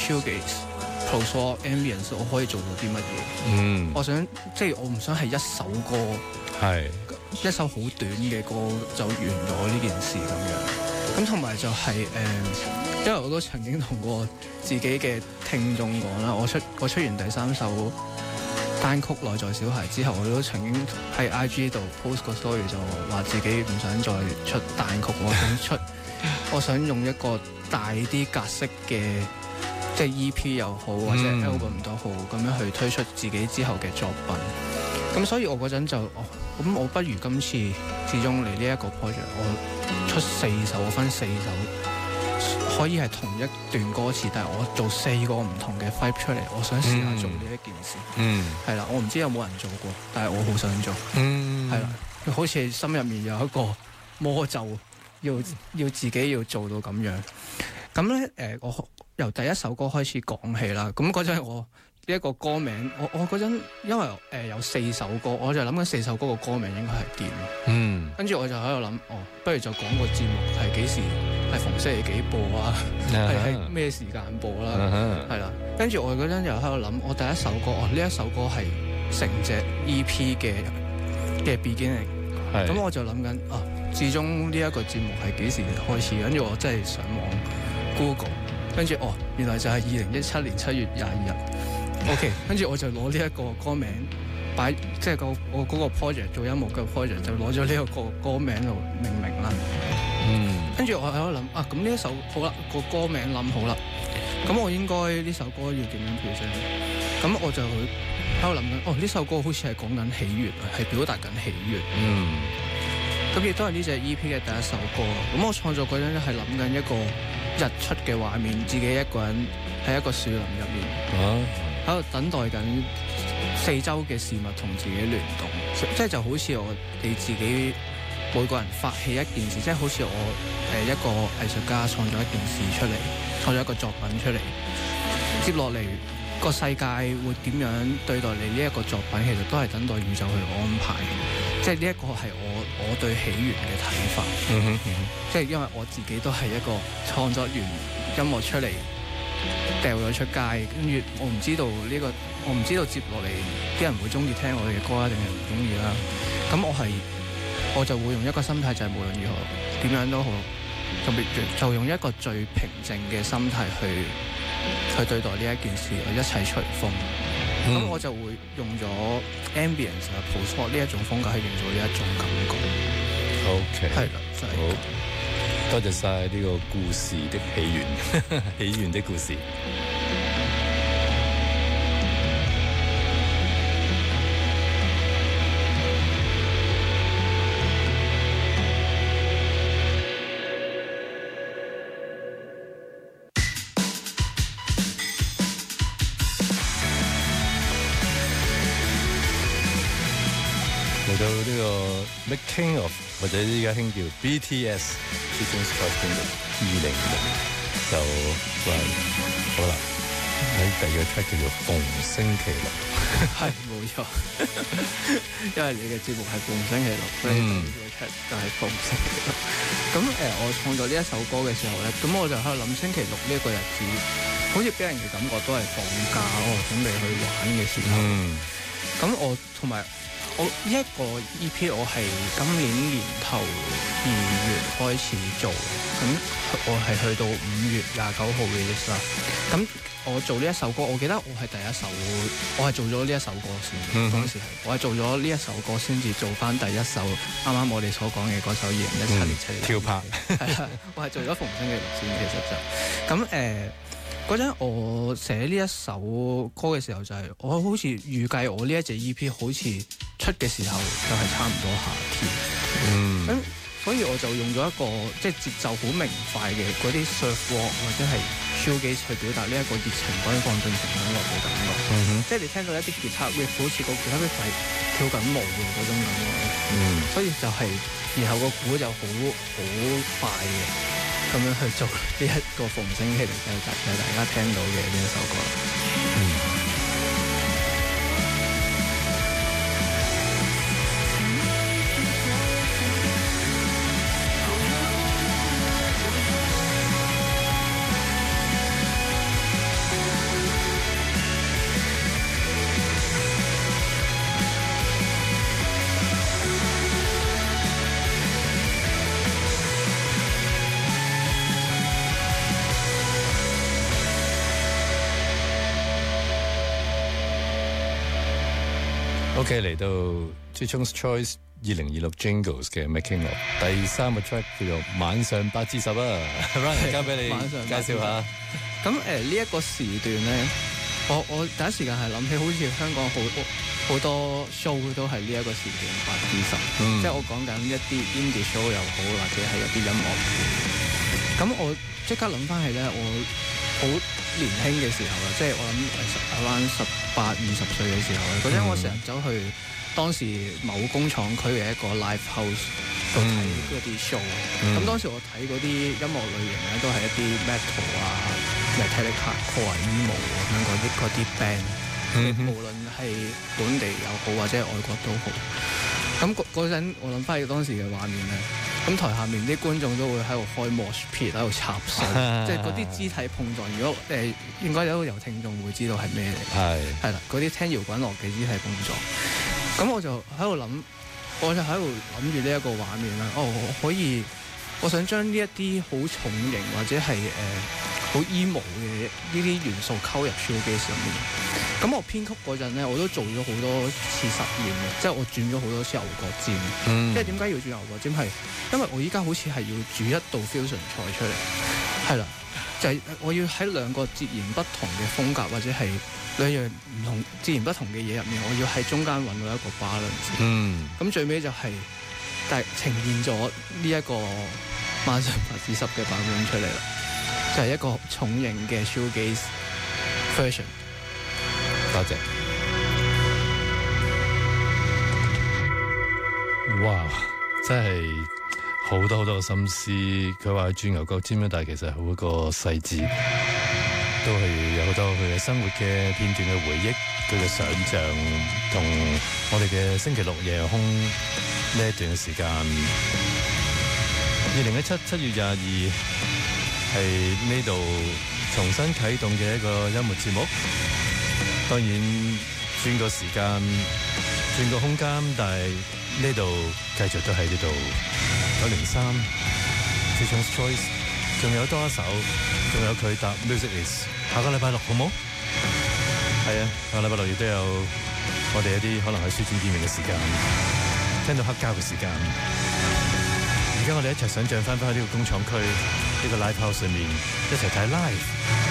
S1: shoegaze、post-rock、ambience， 我可以做到啲乜嘢？嗯，我想即係我唔想係一首歌，係一首好短嘅歌就完咗呢件事咁樣。咁同埋就係、是、誒。呃因為我都曾經同過自己嘅聽眾講啦，我出我出完第三首單曲《內在小孩》之後，我都曾經喺 I G 度 post 個 story 就話自己唔想再出單曲，我想出我想用一個大啲格式嘅即係 E P 又好或者 album 都好咁樣去推出自己之後嘅作品。咁所以我嗰陣就哦，咁我不如今次始終嚟呢一個 project， 我出四首，我分四首。可以係同一段歌詞，但係我做四個唔同嘅 vibe 出嚟，我想試下做呢一件事。嗯，係啦，我唔知有冇人做過，但係我好想做。嗯，係啦，好似心入面有一個魔咒，要要自己要做到咁樣。咁咧，誒、呃，我由第一首歌開始講起啦。咁嗰陣我呢一個歌名，我我嗰陣因為誒、呃、有四首歌，我就諗緊四首歌個歌名應該係點。嗯，跟住我就喺度諗，哦，不如就講個節目係幾時。係逢星期幾播啊？係喺咩時間播啦？係啦、uh，跟、huh. 住我嗰陣又喺度諗，我第一首歌，哦，呢一首歌係成隻 E P 嘅嘅 beginning， 咁我就諗緊啊，至終呢一個節目係幾時開始？跟住我真係上網 Google， 跟住哦，原來就係二零一七年七月廿二日。OK， 跟住我就攞呢一個歌名擺，即係個我嗰個 project 做音樂嘅 project 就攞咗呢一個歌名度命名啦。嗯，跟住我喺度諗啊，咁呢一首好啦，個歌名諗好啦，咁我應該呢首歌要點樣表現？咁我就喺度諗緊，哦，呢首歌好似係講緊喜悅啊，係表達緊喜悅。嗯，咁亦都係呢隻 E P 嘅第一首歌。咁我創作嗰陣咧係諗緊一個日出嘅畫面，自己一個人喺一個樹林入面，喺度、啊、等待緊四周嘅事物同自己聯動，即係就好似我哋自己。每個人發起一件事，即係好似我誒一個藝術家創作一件事出嚟，創作一個作品出嚟，接落嚟個世界會點樣對待你呢一個作品，其實都係等待宇宙去安排。即係呢一個係我我對喜悅嘅睇法。嗯哼，嗯哼，即係因為我自己都係一個創作完音樂出嚟掉咗出街，跟住我唔知道呢個我唔知道接落嚟啲人會中意聽我哋嘅歌啊，定係唔中意啦。咁我係我就會用一個心態，就係無論如何點樣都好，特別就用一個最平靜嘅心態去去對待呢一件事，我一切隨風。咁、嗯、我就會用咗 ambience 啊、post-rock 呢一種風格去營造呢一種感覺。
S9: OK，
S1: 係啦，就係、
S9: 好，多謝晒呢個故事的起源，起源的故事。嚟到呢個 Making of 或者依家興叫 B T S Children's Choice Jingle 二零二零就喂好啦，喺第二個 track 叫做逢星期六，
S1: 係冇錯，因為你嘅節目係逢星期六，所以呢個 track 就係逢星期六。咁誒、呃，我創作呢一首歌嘅時候咧，咁我就喺度諗星期六呢一個日子，好似俾人嘅感覺都係放假哦，準備去玩嘅時候。咁、嗯、我同埋。我呢一個 E P 我係今年年頭二月開始做，咁我係去到五月廿九號 release 啦。咁我做呢一首歌，我記得我係第一首，我係做咗呢一首歌先。嗰陣、嗯、時係我係做咗呢一首歌先至做翻第一首，啱啱我哋所講嘅嗰首二零一七年七月
S9: 跳拍。係啦，
S1: 我係做咗逢星期六先，其實就咁誒。嗰陣我寫呢一首歌嘅時候，就係、是、我好似預計我呢一隻 E P 好似出嘅時候就係差唔多夏天，嗯，咁所以我就用咗一個即係節奏好明快嘅嗰啲 surf rock 或者係 shoegaze 去表達呢一個熱情可以放進情感落嘅感覺，嗯、即係你聽到一啲吉他 riff 好似個吉他 riff 係跳緊舞嘅嗰種感覺，嗯，所以就係、是、然後個鼓就好好快嘅。咁樣去做呢一個逢星期六嘅集，就係大家聽到嘅呢一首歌。嗯
S9: OK， 嚟到 Children's Choice 二零二六 Jingles 嘅 Making of 第三個 track 叫做晚上八至十啊 ，Ryan 交俾你介紹下。
S1: 咁誒呢一個時段咧，我我第一時間係諗起好似香港好好多 show 都係呢一個時段八至十，嗯、即係我講緊一啲 indie show 又好，或者係一啲音樂會。咁我即刻諗翻起咧，我好年輕嘅時候啦，即係我諗誒啱十八二十歲嘅時候咧，嗰陣、嗯、我成日走去當時某工廠區嘅一個 live house 度睇嗰啲 show。咁、嗯、當時我睇嗰啲音樂類型咧，都係一啲 metal 啊、Metallica、core emo 咁樣嗰啲嗰啲 band，、嗯、無論係本地又好或者係外國都好。咁嗰嗰陣我諗翻起當時嘅畫面咧。咁台下面啲觀眾都會喺度開 mosh pit 喺度插水，即係嗰啲肢體碰撞。如果誒、呃、應該有有聽眾會知道係咩嚟？係係啦，嗰啲聽搖滾樂嘅肢體碰撞。咁我就喺度諗，我就喺度諗住呢一個畫面啦。哦，我可以，我想將呢一啲好重型或者係誒好 emo 嘅呢啲元素溝入 shoegaze 上面。咁我編曲嗰陣咧，我都做咗好多次實驗嘅，即係我轉咗好多次牛角尖。嗯、即係點解要轉牛角尖？係因為我依家好似係要煮一道 fusion 菜出嚟，係啦，就係、是、我要喺兩個截然不同嘅風格或者係兩樣唔同截然不同嘅嘢入面，我要喺中間揾到一個 balance。嗯，咁最尾就係、是，但係呈現咗呢一個晚上八至十嘅版本出嚟啦，就係、是、一個重型嘅 shoegaze version。
S9: 多謝。哇！真係好多好多心思。佢話轉牛角尖，但係其實好個細節，都係有好多佢嘅生活嘅片段嘅回憶，佢嘅想像同我哋嘅星期六夜空呢一段嘅時間。二零一七七月廿二係呢度重新啟動嘅一個音樂節目。 當然轉個時間、轉個空間，但係呢度繼續都喺呢度九零三 Chung's Choice， 仲有多一首，仲有佢搭 Music Is， 下個禮拜六好冇？係啊，下個禮拜六亦都有我哋一啲可能喺書展見面嘅時間，聽到黑膠嘅時間。而家我哋一齊想像翻返去呢個工廠區，呢個 live house 上面一齊睇 live。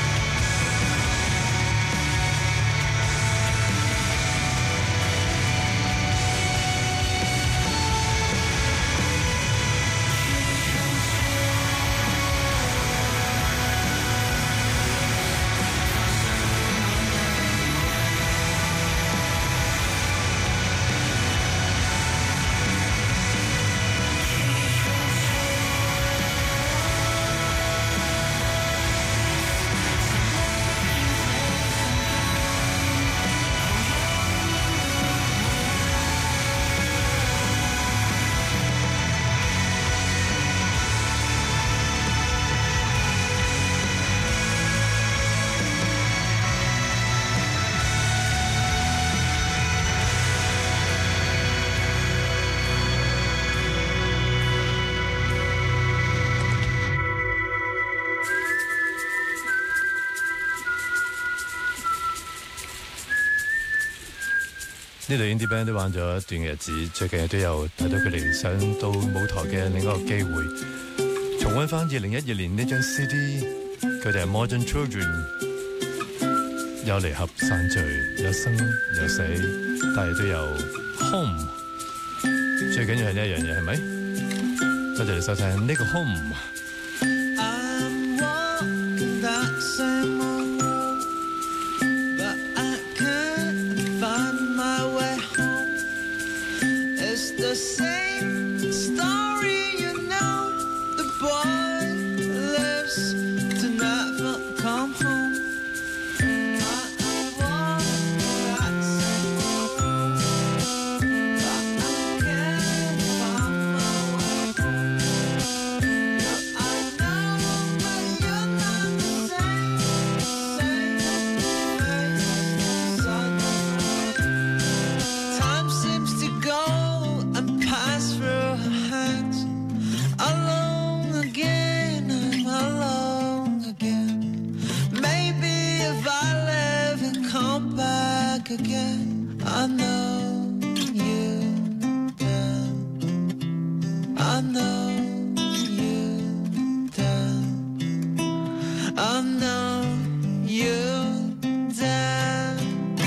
S9: 呢度 Indie Band 都玩咗一段日子，最近亦都有睇到佢哋上到舞台嘅另一個機會，重溫翻二零一二年呢張 C D， 佢哋係 Modern Children， 有離合散聚，有生有死，但係都有 Home， 最緊要係呢一樣嘢係咪？多謝你收聽呢個 Home。
S10: The same story, you know. The boy lives to never come home. I want that same road, but I can't find my way home. I know, but you're not the same, same place, suddenly. Time seems to go pass through her hands. Alone again, I'm alone again. Maybe if I live and come back again, I know you then. I know you then. I know you then.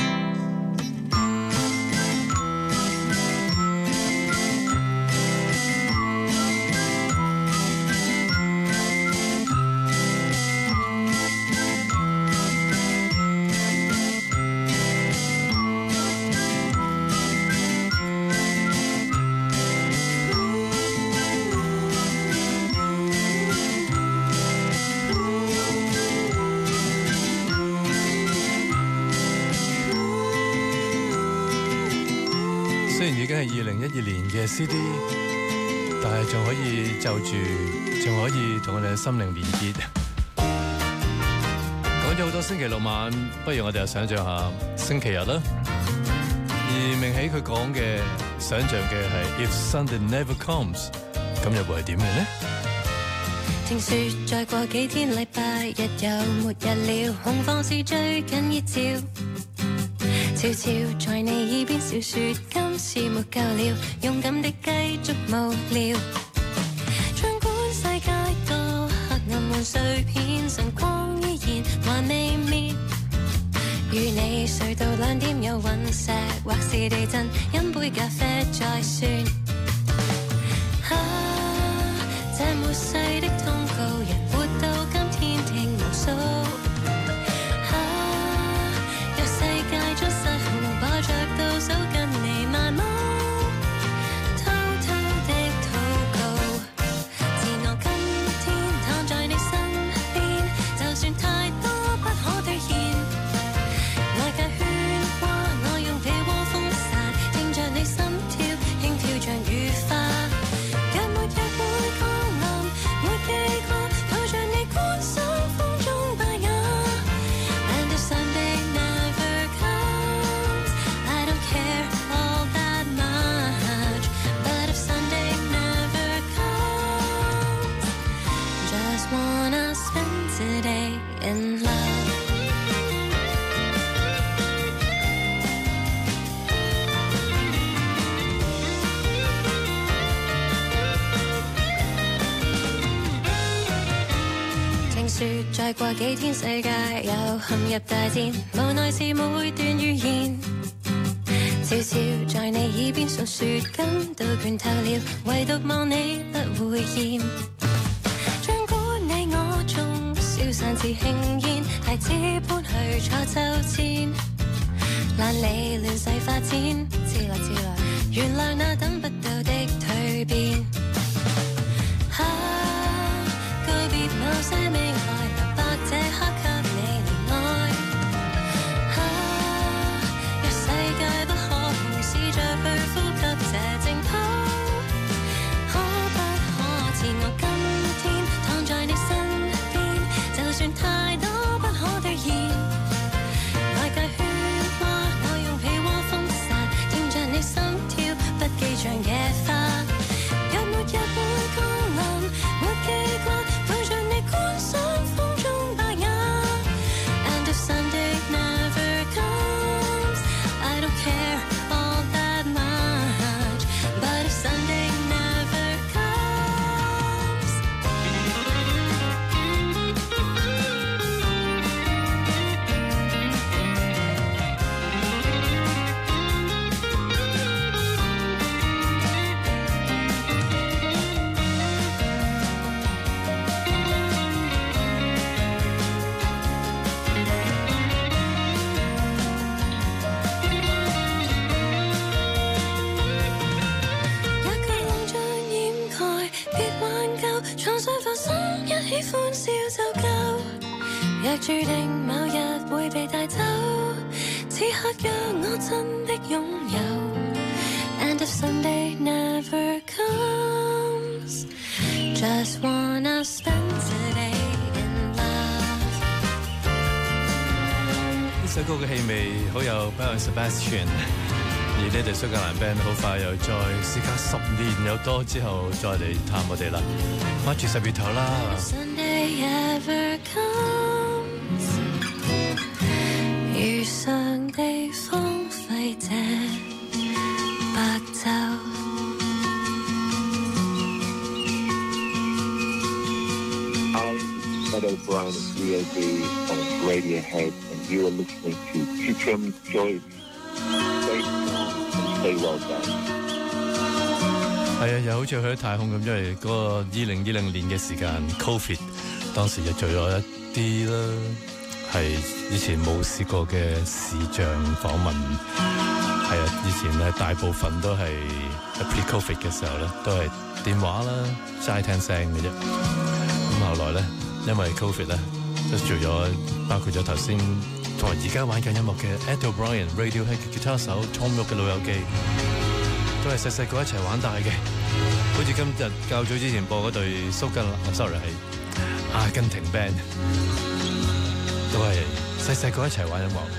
S9: 雖然已經係二零一二年嘅 C D， 但係仲可以就住，仲可以同我哋嘅心靈連結。講咗好多星期六晚，不如我哋就想像下星期日啦。而明喜佢講嘅想像嘅係 If Sunday never comes， 咁又會係點嘅呢？
S15: 聽說再過幾天禮拜日又末日了，恐慌是最近熱潮。悄悄在你耳邊小說，今次沒救了，勇敢的繼續無聊。儘管世界多黑暗和碎片，晨光依然還未滅。與你睡到兩點有隕石或是地震，飲杯咖啡再算。啊，這末世的通告，人活到今天聽無數。把着到手跟你慢慢偷偷的禱告，自我今天躺在你身邊，就算太多不可兌現，外界喧嘩，我用被窩風散，聽着你心跳，輕跳像雨花。若末日會降臨，沒記過。 再過幾天世界又陷入大戰，無奈是每段預言悄悄在你耳邊訴說，感到倦透了，唯獨望你不會厭。儘管你我縱消散似輕煙，孩子般去坐秋千，懶理亂世發展，自來自來，原諒那等不到的蛻變。啊，告別某些未來，留白這刻給你離開。啊，若世界不可同時再去呼吸這淨土，可不可自我今天躺在你身邊，就算太多不可兌現，外界喧嘩，我用被窩風散，聽着你心跳，不記像野花。若沒日會降臨，沒記掛，陪着你觀賞風中白鴿。And if Sunday never comes, I don't care all that much. But if Sunday never comes,也卻浪將掩蓋，別挽救，床上發生一起歡笑就夠。若注定某日會被帶走，此刻讓我真的擁有。And if Sunday never comes, just wanna spend today in love.
S9: 呢首歌嘅氣味好有 Belle and Sebastian， 而呢隊蘇格蘭 band 好快又再時隔十年有多之後再嚟探我哋啦，握住十月頭啦。
S15: Sunday ever comes， 如常地荒廢這白晝。
S16: Ed O'Brien of D A B of Radiohead, and you are listening to Chitram's Choice. Stay strong and stay well done.
S9: 係啊，又好似去咗太空咁，因為嗰個二零二零年嘅時間 Covid， 當時就做咗一啲啦，係以前冇試過嘅視像訪問。係啊，以前咧大部分都係 pre-Covid 嘅時候咧，都係電話啦，齋聽聲嘅啫。咁後來咧，因為 Covid 咧，都做咗包括咗頭先同埋而家玩緊音樂嘅 Ed O'Brien Radiohead 嘅吉他手 Tom York 嘅老友記，都係細細個一齊玩大嘅。好似今日較早之前播嗰隊蘇格蘭 ，sorry 係阿根廷 band， 都係細細個一齊玩音樂。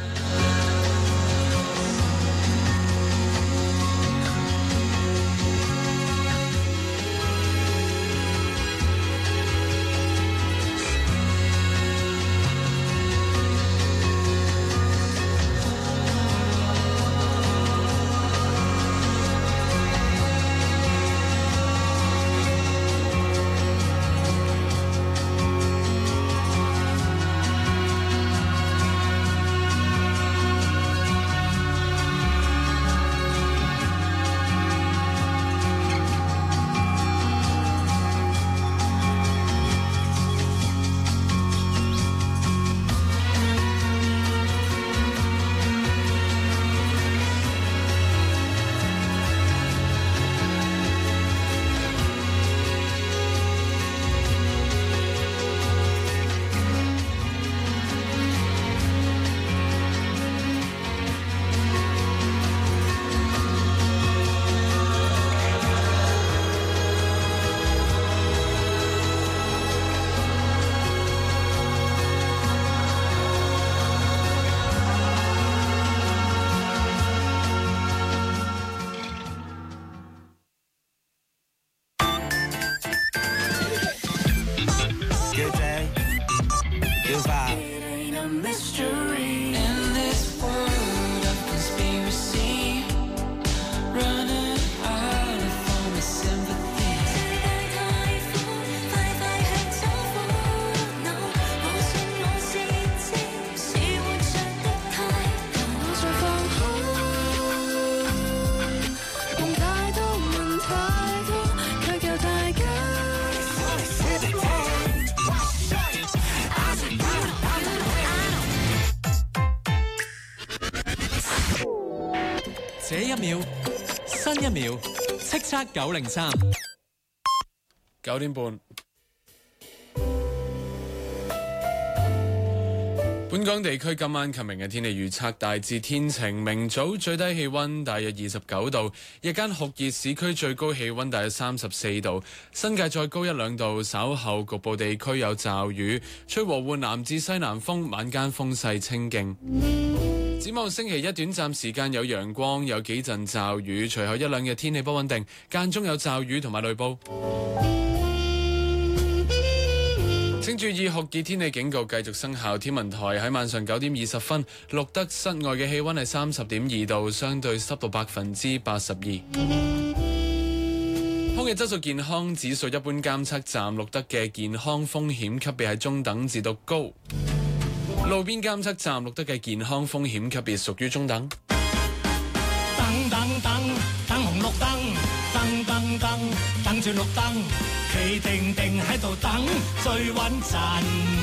S17: 這一秒，新一秒，叱咤九零三，
S3: 九點半。本港地區今晚及明日天氣預測大致天晴，明早最低氣溫大約二十九度，日間酷熱，市區最高氣溫大約三十四度，新界再高一兩度，稍後局部地區有驟雨，吹和緩南至西南風，晚間風勢清勁。展望星期一短暫時間有陽光，有幾陣驟雨，隨後一兩日天氣不穩定，間中有驟雨同埋雷暴。請注意酷熱天氣警告繼續生效。天文台喺晚上九點二十分錄得室外嘅氣溫係三十點二度，相對濕度百分之八十二。空氣質素健康指數一般監測站錄得嘅健康風險級別係中等至到高，路邊監測站錄得嘅健康風險級別屬於中等。
S10: 等等等等紅綠燈，等等等等住綠燈，企定定喺度等最穩陣。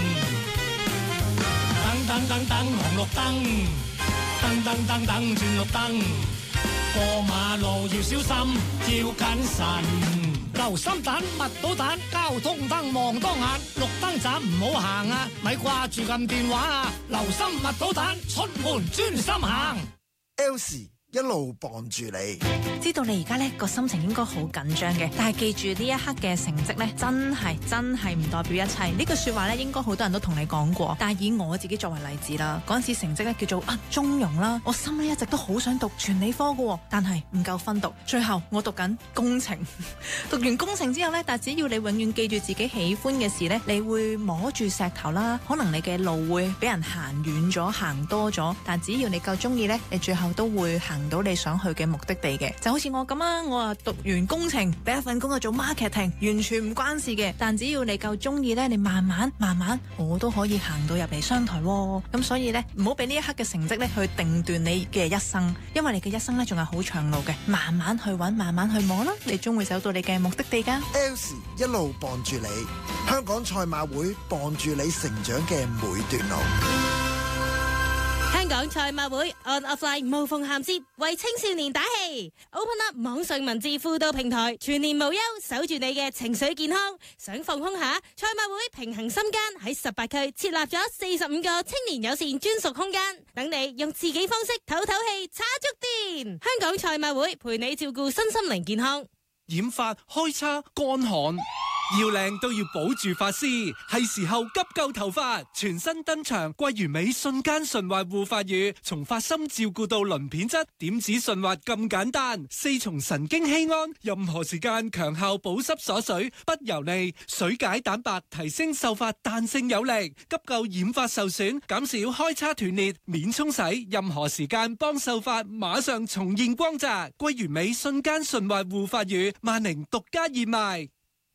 S10: 等等等等紅綠燈，等等等等轉綠燈，過馬路要小心要謹慎。留心蛋密到蛋，交通燈望多眼，綠燈站唔好行啊，咪掛住撳電話啊，留心密到蛋，出門專心行。
S18: Elsie一路傍住你，
S20: 知道你而家咧個心情應該好緊張嘅，但係記住呢一刻嘅成績咧，真係真係唔代表一切。呢句說話咧，應該好多人都同你講過，但係以我自己作為例子啦，嗰陣時成績咧叫做啊中庸啦，我心咧一直都好想讀全理科嘅，但係唔夠分讀，最後我讀緊工程。讀完工程之後咧，但係只要你永遠記住自己喜歡嘅事咧，你會摸住石頭啦，可能你嘅路會俾人行遠咗，行多咗，但只要你夠中意咧，你最後都會行到你想去嘅目的地嘅。就好似我咁啊，我啊讀完工程，第一份工就做 marketing， 完全唔關事嘅。但只要你夠中意咧，你慢慢慢慢，我都可以行到入嚟商台喎。咁所以咧，唔好俾呢一刻嘅成績咧去定斷你嘅一生，因為你嘅一生咧仲係好長路嘅，慢慢去揾，慢慢去摸啦，你終會走到你嘅目的地噶。
S18: Elsie 一路傍住你，香港賽馬會傍住你成長嘅每段路。
S21: 香港賽馬會 On Offline 無縫銜接，為青少年打氣。Open Up 網上文字輔導平台，全年無憂，守住你嘅情緒健康。想放空下，賽馬會平衡心間喺十八區設立咗四十五個青年友善專屬空間，等你用自己方式唞唞氣，叉足電。香港賽馬會陪你照顧身心靈健康。
S22: 染髮、開叉、乾旱，要靚都要保住髮絲，係時候急救頭髮。全新登場桂圓美瞬間順滑護髮乳，從髮芯照顧到鱗片質，點止順滑咁簡單。四重神經酰胺，任何時間強效保濕鎖水，不油膩，水解蛋白，提升秀髮彈性有力，急救染髮受損，減少開叉斷裂，免沖洗，任何時間幫秀髮馬上重現光澤。桂圓美瞬間順滑護髮乳，萬寧獨家熱賣。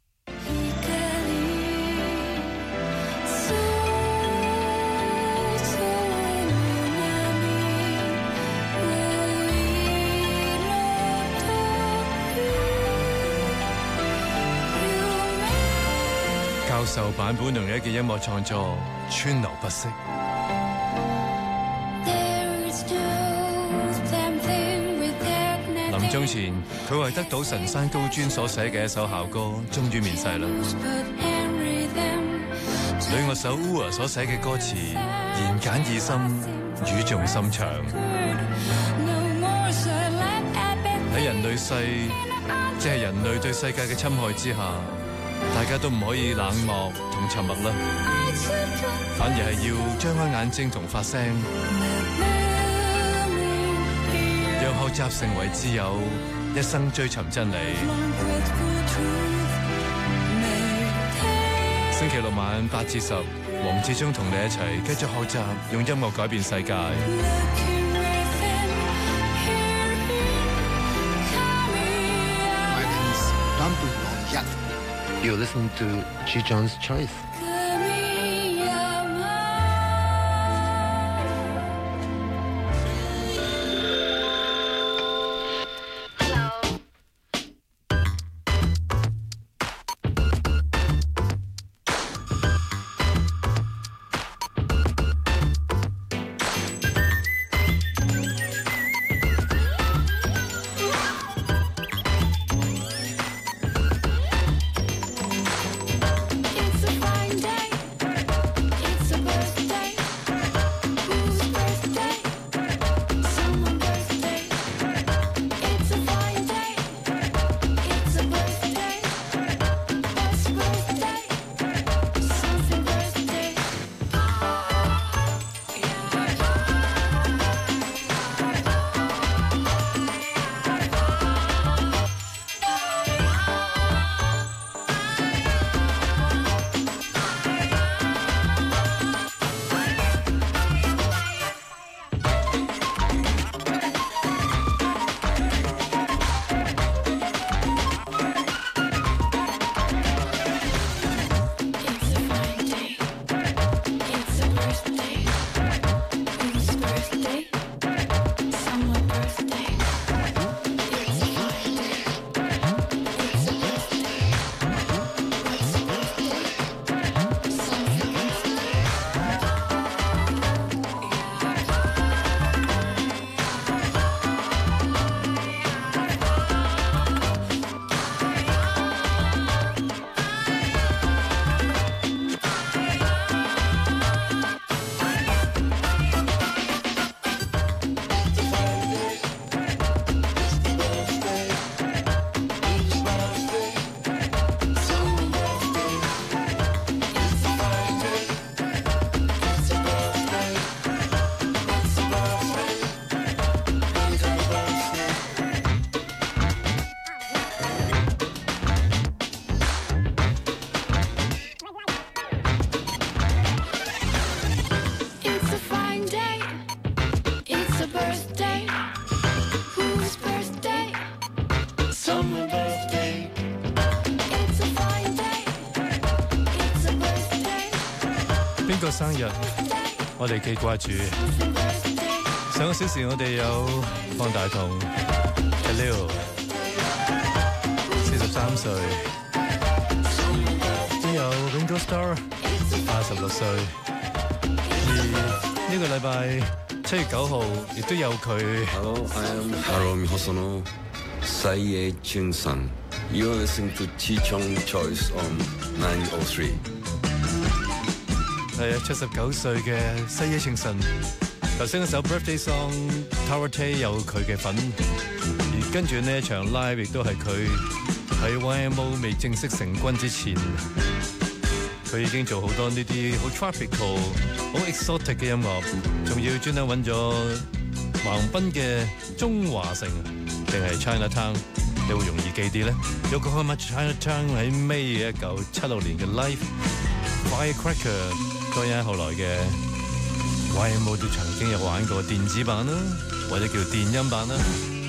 S9: 教授版本同你嘅音樂創作川流不息。臨終前，佢為得到神山高專所寫嘅一首校歌，終於面世啦。女樂手 Ua 所寫嘅歌詞，言簡意深，語重心長。喺人類世，即係人類對世界嘅侵害之下，大家都唔可以冷漠同沉默啦，反而係要張開眼睛同發聲，讓學習成為摯友，一生追尋真理。星期六晚八至十，黃志忠同你一齊繼續學習，用音樂改變世界。
S23: You listen to G. John's Choice.
S10: summer birthday. It's a fine day. It's a birthday.
S9: 邊個生日？我哋記掛住。上個小時我哋有方大同 Leo 四十三歲，仲有 Ringo Starr 八十六歲。而呢個禮拜七月九號亦都有佢。
S2: Hello, I am Haro Mihosono Saie Chun-san. You are listening to Chi-Chong Choice on nine oh three.
S9: 係啊，七十九歲嘅西野晴臣。頭先嗰首 Birthday Song Tower Tay 有佢嘅份，而跟住呢一場 live 亦都係佢喺 Y M O 未正式成軍之前，佢已經做好多呢啲好 tropical、好 exotic 嘅音樂，仲要專登揾咗橫濱嘅中華城定係 Chinatown， 你會容易記啲咧。有個 Yokohama Chinatown 喺 May 一九七六年嘅 Live Firecracker， 當然後來嘅。Y M O 都曾經有玩過電子版啦，或者叫電音版啦。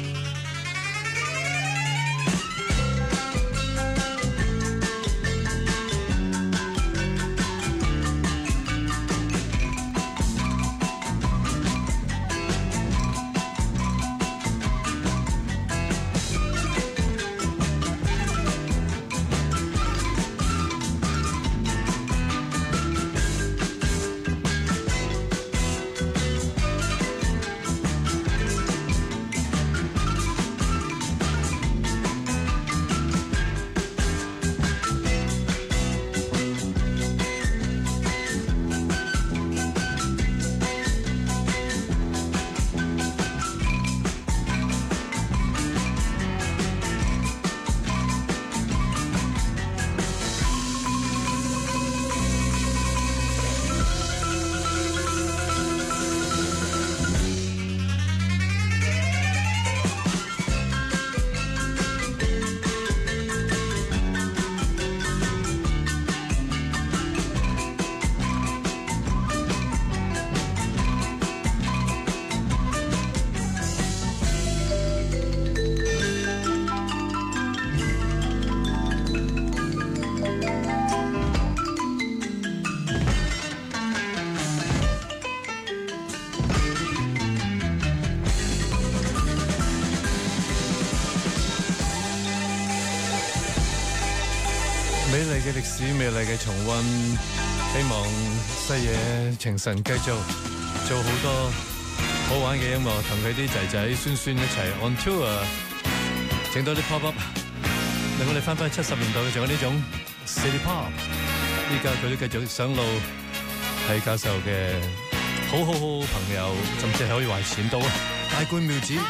S9: 美麗嘅歷史，美麗嘅重溫，希望西野晴臣繼續做好多好玩嘅音樂，同佢啲仔仔孫孫一齊 on tour， 整多啲 pop up， 令我哋翻返七十年代嘅仲有呢種 city pop， 依家佢都繼續上路，係教授嘅好好好朋友，甚至係可以話錢到啊！大冠妙子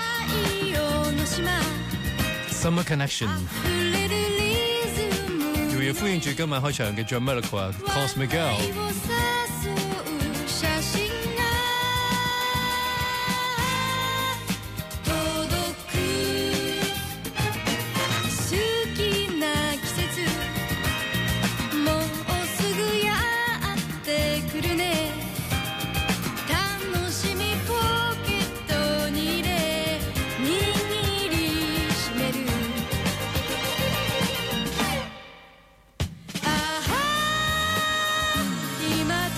S9: Summer Connection。要歡迎住今晚開場嘅 Jamiroquai Cosmic Girl。
S10: 今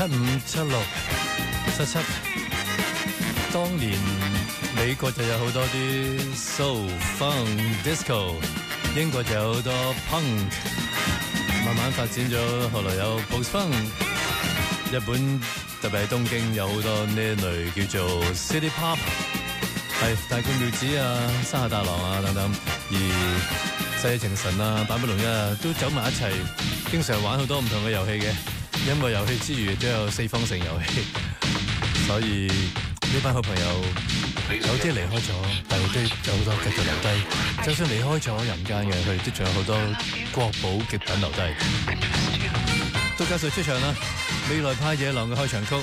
S9: 七五七六七七，當年美國就有好多啲 soul、funk、disco， 英國就有好多 punk， 慢慢發展咗，後來有 post-punk， 日本特別喺東京有好多呢類叫做 city pop， 係大觀妙子啊、山下達郎啊等等，而細野晴臣啊、坂本龍一啊都走埋一齊，經常玩好多唔同嘅遊戲嘅。音樂遊戲之餘都有四方城遊戲，所以呢班好朋友有啲離開咗，但係都有好多繼續留低。就算離開咗人間嘅，佢哋都仲有好多國寶極品留低。杜嘉瑞出場啦，未來派野狼嘅開場曲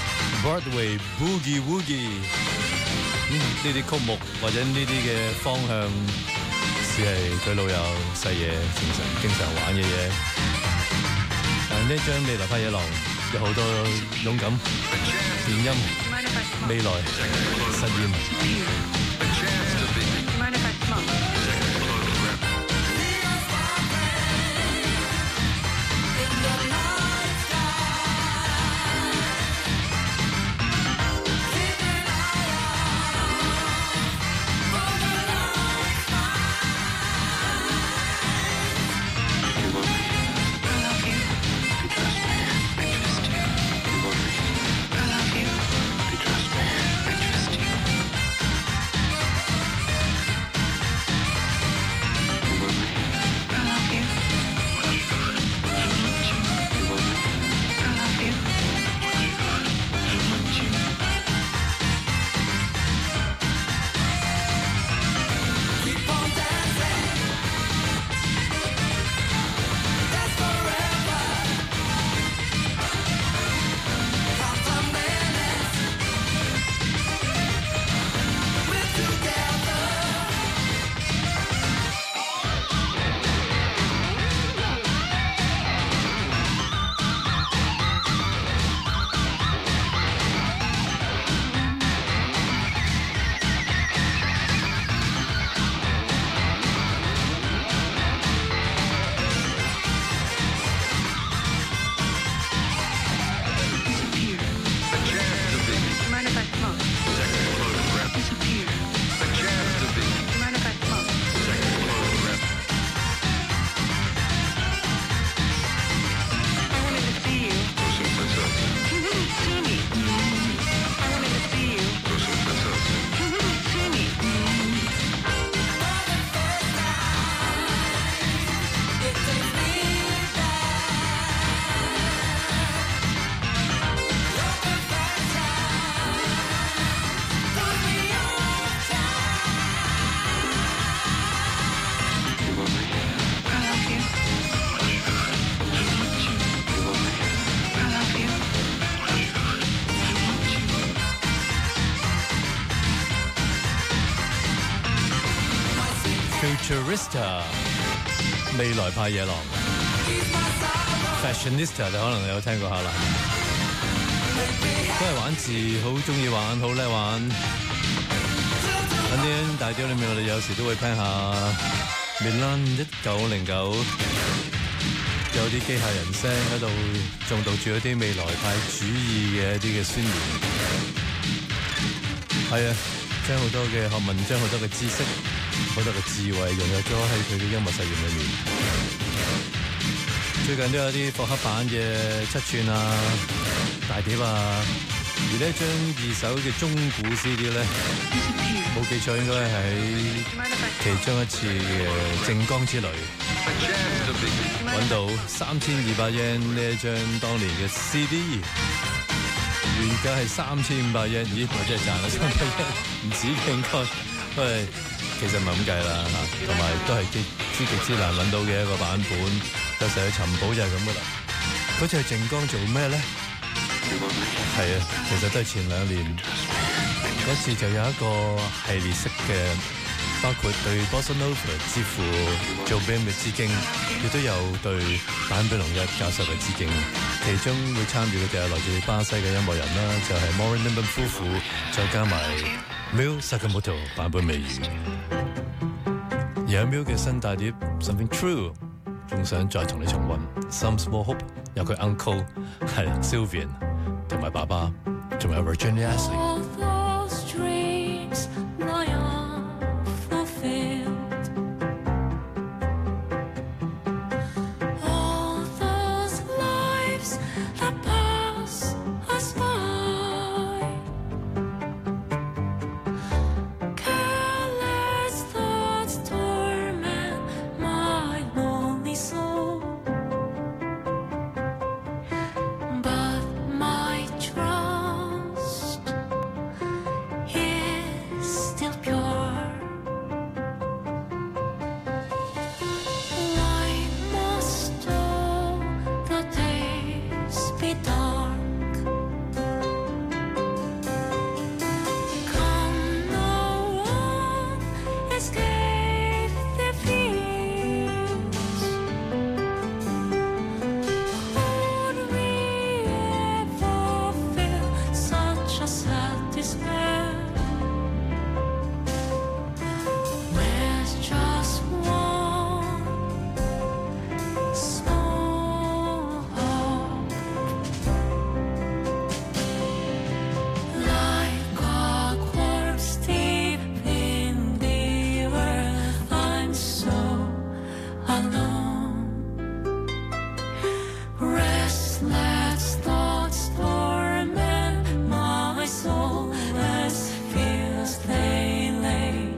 S9: Broadway Boogie Woogie， 嗯，呢啲曲目或者呢啲嘅方向，只係佢老友細野晴臣經常玩嘅嘢。但呢張未來派野狼有好多勇敢、電音、未來實驗。Futurista 未來派野狼 Fashionista 你可能有聽過下啦，都係玩字，好中意玩，好叻玩。咁啲大雕裏面我哋有時都會聽下 Milan 一九零九，有啲機械人聲喺度誦讀住一啲未來派主義嘅一啲嘅宣言。係啊，將好多嘅學問，將好多嘅知識，好多嘅智慧融入咗喺佢嘅音樂實驗裏面。最近都有啲復刻版嘅七寸啊、大碟啊，而呢一張二手嘅中古 C D 咧，冇記錯應該係喺其中一次嘅靜岡之旅揾到三千二百 yen 呢一張當年嘅 C D， 原價係三千五百 yen， 咦，我真係賺咗三百 yen， 唔止嘅應該，因為其實唔係咁計啦嚇，同埋都係極之極之難揾到嘅一個版本，有時去尋寶就係咁噶啦。嗰次去靜岡做咩咧？係啊，其實都係前兩年嗰次就有一個系列式嘅，包括對 Bossa Nova 之父做 band 嘅致敬，亦都有對坂本龍一教授嘅致敬。其中會參與嘅就係來自巴西嘅音樂人啦，就係、是、Morin Limben 夫婦，再加埋 Mil Sakamoto 版本美語。而阿 Mil 嘅新大碟 Something True， 仲想再同你重溫 Some Small Hope， 有佢 Uncle 係 Sylvian。 同埋爸爸，仲有 Virginia Ashley。
S10: All those dreams lie unfulfilled. All those lives that pass us by. Careless thoughts torment my lonely soul. But my trust is still pure. Why must all the days be dark? Come no one escape their fears. Could we ever feel such a sad despair? There's just one small hope. Like a corpse deep in the earth, I'm so alone. Restless thoughts torment my soul as fears they lay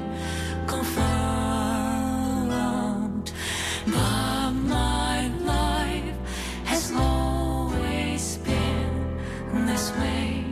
S10: confirmed. But my life has always been this way.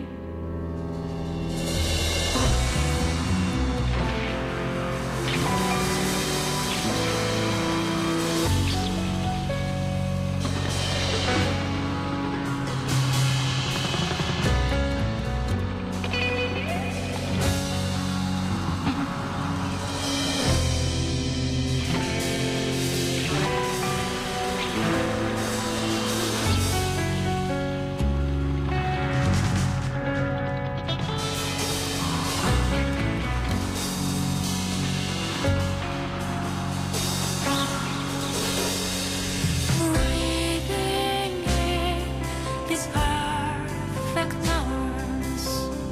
S10: Breathing in these perfect hours,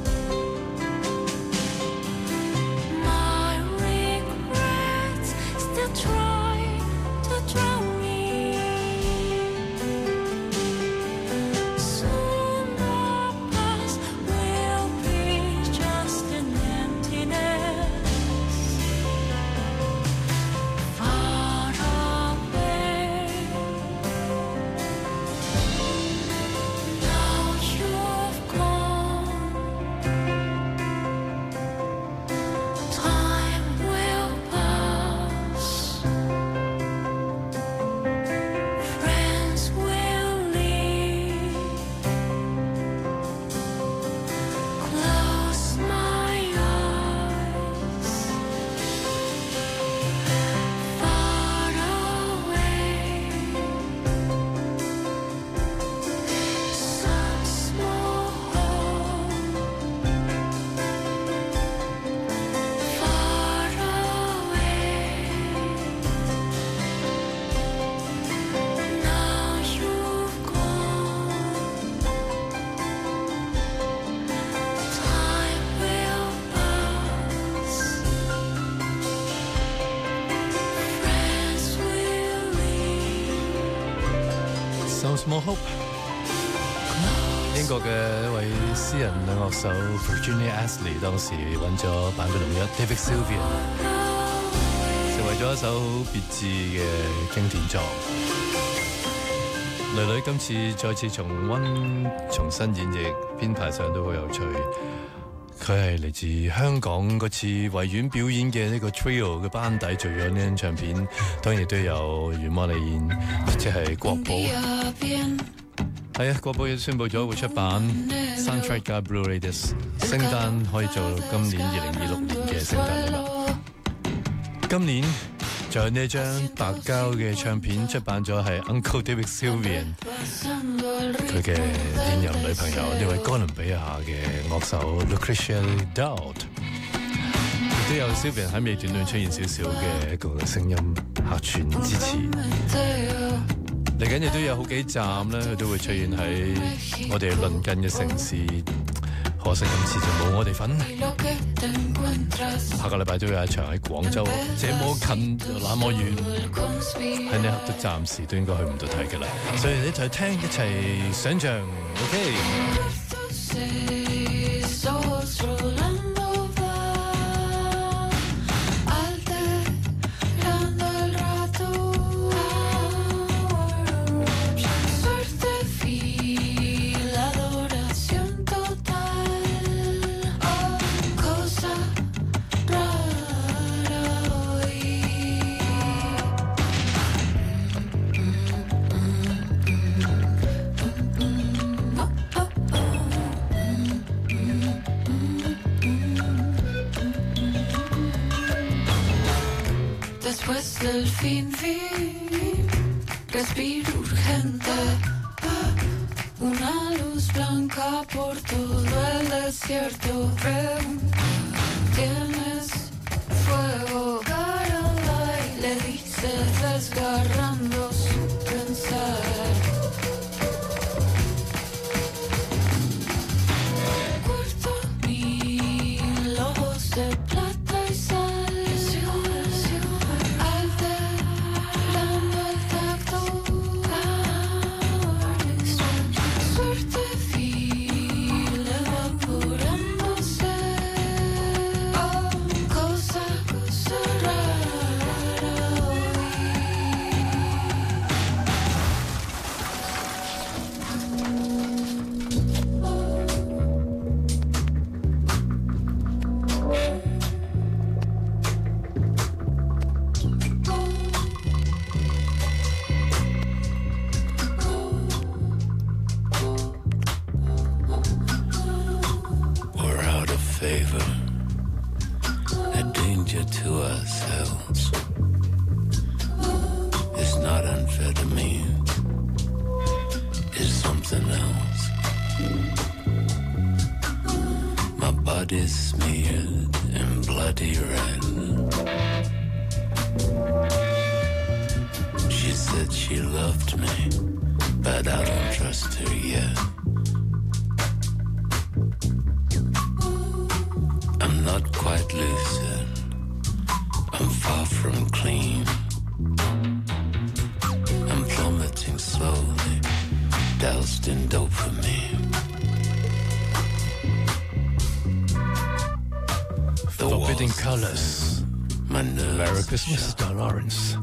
S10: my regrets still try to drown me. Soon the past will be just an emptiness, far away. Now you've gone, time will pass, friends will leave. Close my eyes, far away. Some small home, far away. Now you've gone, time will pass, friends will leave.
S9: Some Small Hope。英國嘅一位詩人女樂手 Virginia Ashley 當時揾咗版本龍一 David Sylvian， 成為咗一首別致嘅經典作。女女今次再次重溫、重新演繹，編排上都好有趣。佢係嚟自香港嗰次維園表演嘅呢個 trio 嘅班底做咗呢張唱片，當然亦都有袁摩利燕，即係國寶。係啊，國寶亦宣布咗會出版 Soundtrack 加 Blu-ray Disc， 聖誕可以做今年二零二六年嘅聖誕禮物。今年仲有呢張白膠嘅唱片出版咗，係 Uncle David Sylvian 佢嘅現任女朋友呢位哥倫比亞嘅樂手 Lucretia Dowd， 亦都有 Sylvian 喺尾段裏出現少少嘅一個聲音客串支持。 嚟緊亦都有好幾站咧，佢都會出現喺我哋鄰近嘅城市。可惜今次就冇我哋份。下個禮拜都有一場喺廣州，這麼近又那麼遠，喺呢刻都暫時都應該去唔到睇嘅啦。所以你一齊聽，一齊想像 ，OK。
S4: Después del fin, fin, respiro urgente. Una luz blanca por todo el desierto. Pregunta, ¿tienes fuego? Caroline le dice desgarrando su pensar. Corto mil ojos de plata y sal. Smeared in bloody red. She said she loved me, but I don't trust her yet. I'm not quite lucid, I'm far from clean. I'm plummeting slowly, doused in dopamine.
S9: Forbidden Colors. Merry Christmas, Don Lawrence.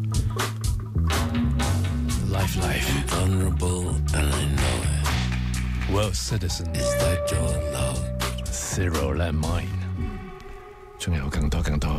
S9: Life, life.
S4: I'm vulnerable and I know it.
S9: World Citizen.
S4: Is that your love?
S9: Zero Landmine. 仲有更多更多。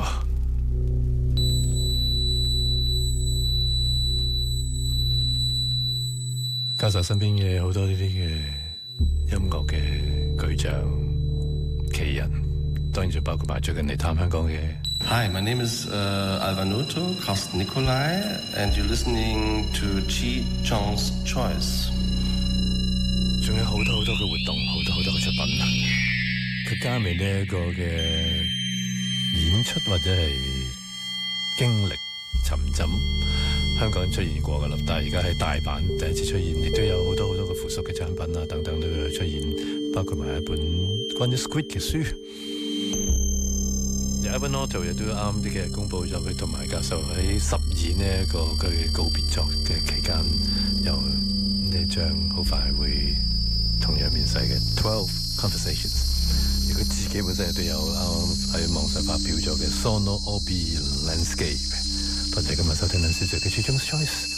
S9: 加上身邊嘅好多呢啲嘅音樂嘅巨匠奇人。當然就包括埋最近嚟探香港嘅。
S5: Hi, my name is uh, Alvanuto Carsten Nicolai, and you're listening to Chi Chong's Choice.
S9: 仲有好多好多嘅活動，好多好多嘅出品。佢加埋呢一個嘅演出或者係經歷沉浸，香港出現過㗎啦，但係而家喺大阪第一次出現，亦都有好多好多嘅附屬嘅產品啊等等都會出現，包括埋一本關於 Squid 嘅書。Evernote 亦都啱啲嘅公佈咗佢同埋教授喺十二呢一個佢告別作嘅期間，有呢一張好快會同樣面世嘅 Twelve Conversations， 而佢自己本身亦都有啱喺網上發表咗嘅 Sono Obi Landscape。多謝今日收聽梁小姐嘅最終 choice。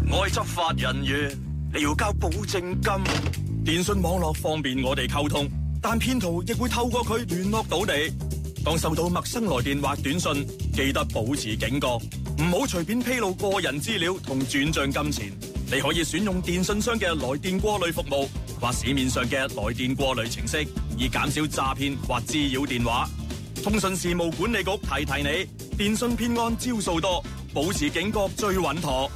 S11: 我係執法人員，你要交保證金。電信網絡方便我哋溝通，但騙徒亦會透過佢聯絡到你。當收到陌生來電或短信，記得保持警覺，唔好隨便披露個人資料同轉賬金錢。你可以選用電信商嘅來電過濾服務，或市面上嘅來電過濾程式，以減少詐騙或滋擾電話。通訊事務管理局提提你，電信騙案招數多，保持警覺最穩妥。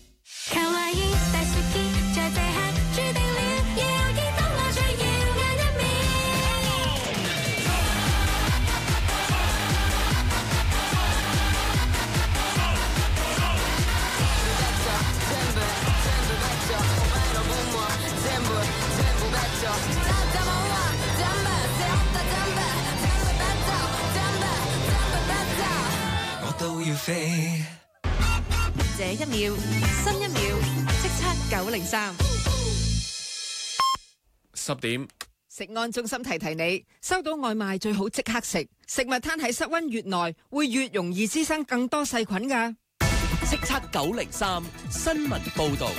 S10: 都要飛。
S13: 這一秒，新一秒，即刻九零三。
S3: 十點。
S19: 食安中心提提你，收到外賣最好即刻食，食物攤喺室溫越耐，會越容易滋生更多細菌㗎。
S6: 即刻九零三新聞報導。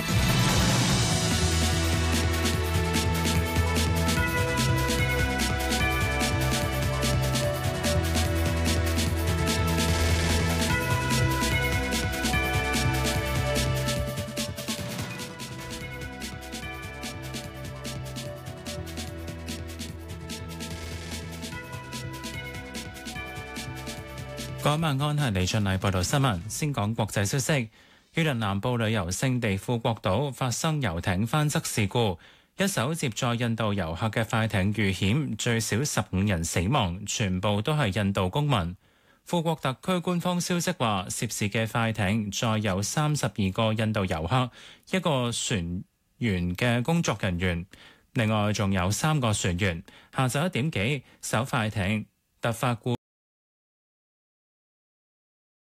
S8: 嗰晚安係李俊麗報道新聞。先講國際消息，越南南部旅遊勝地富國島發生遊艇翻側事故，一艘接載印度遊客嘅快艇遇險，最少十五人死亡，全部都係印度公民。富國特區官方消息話，涉事嘅快艇載有三十二個印度遊客，一個船員嘅工作人員，另外仲有三個船員。下晝一點幾，艘快艇突發故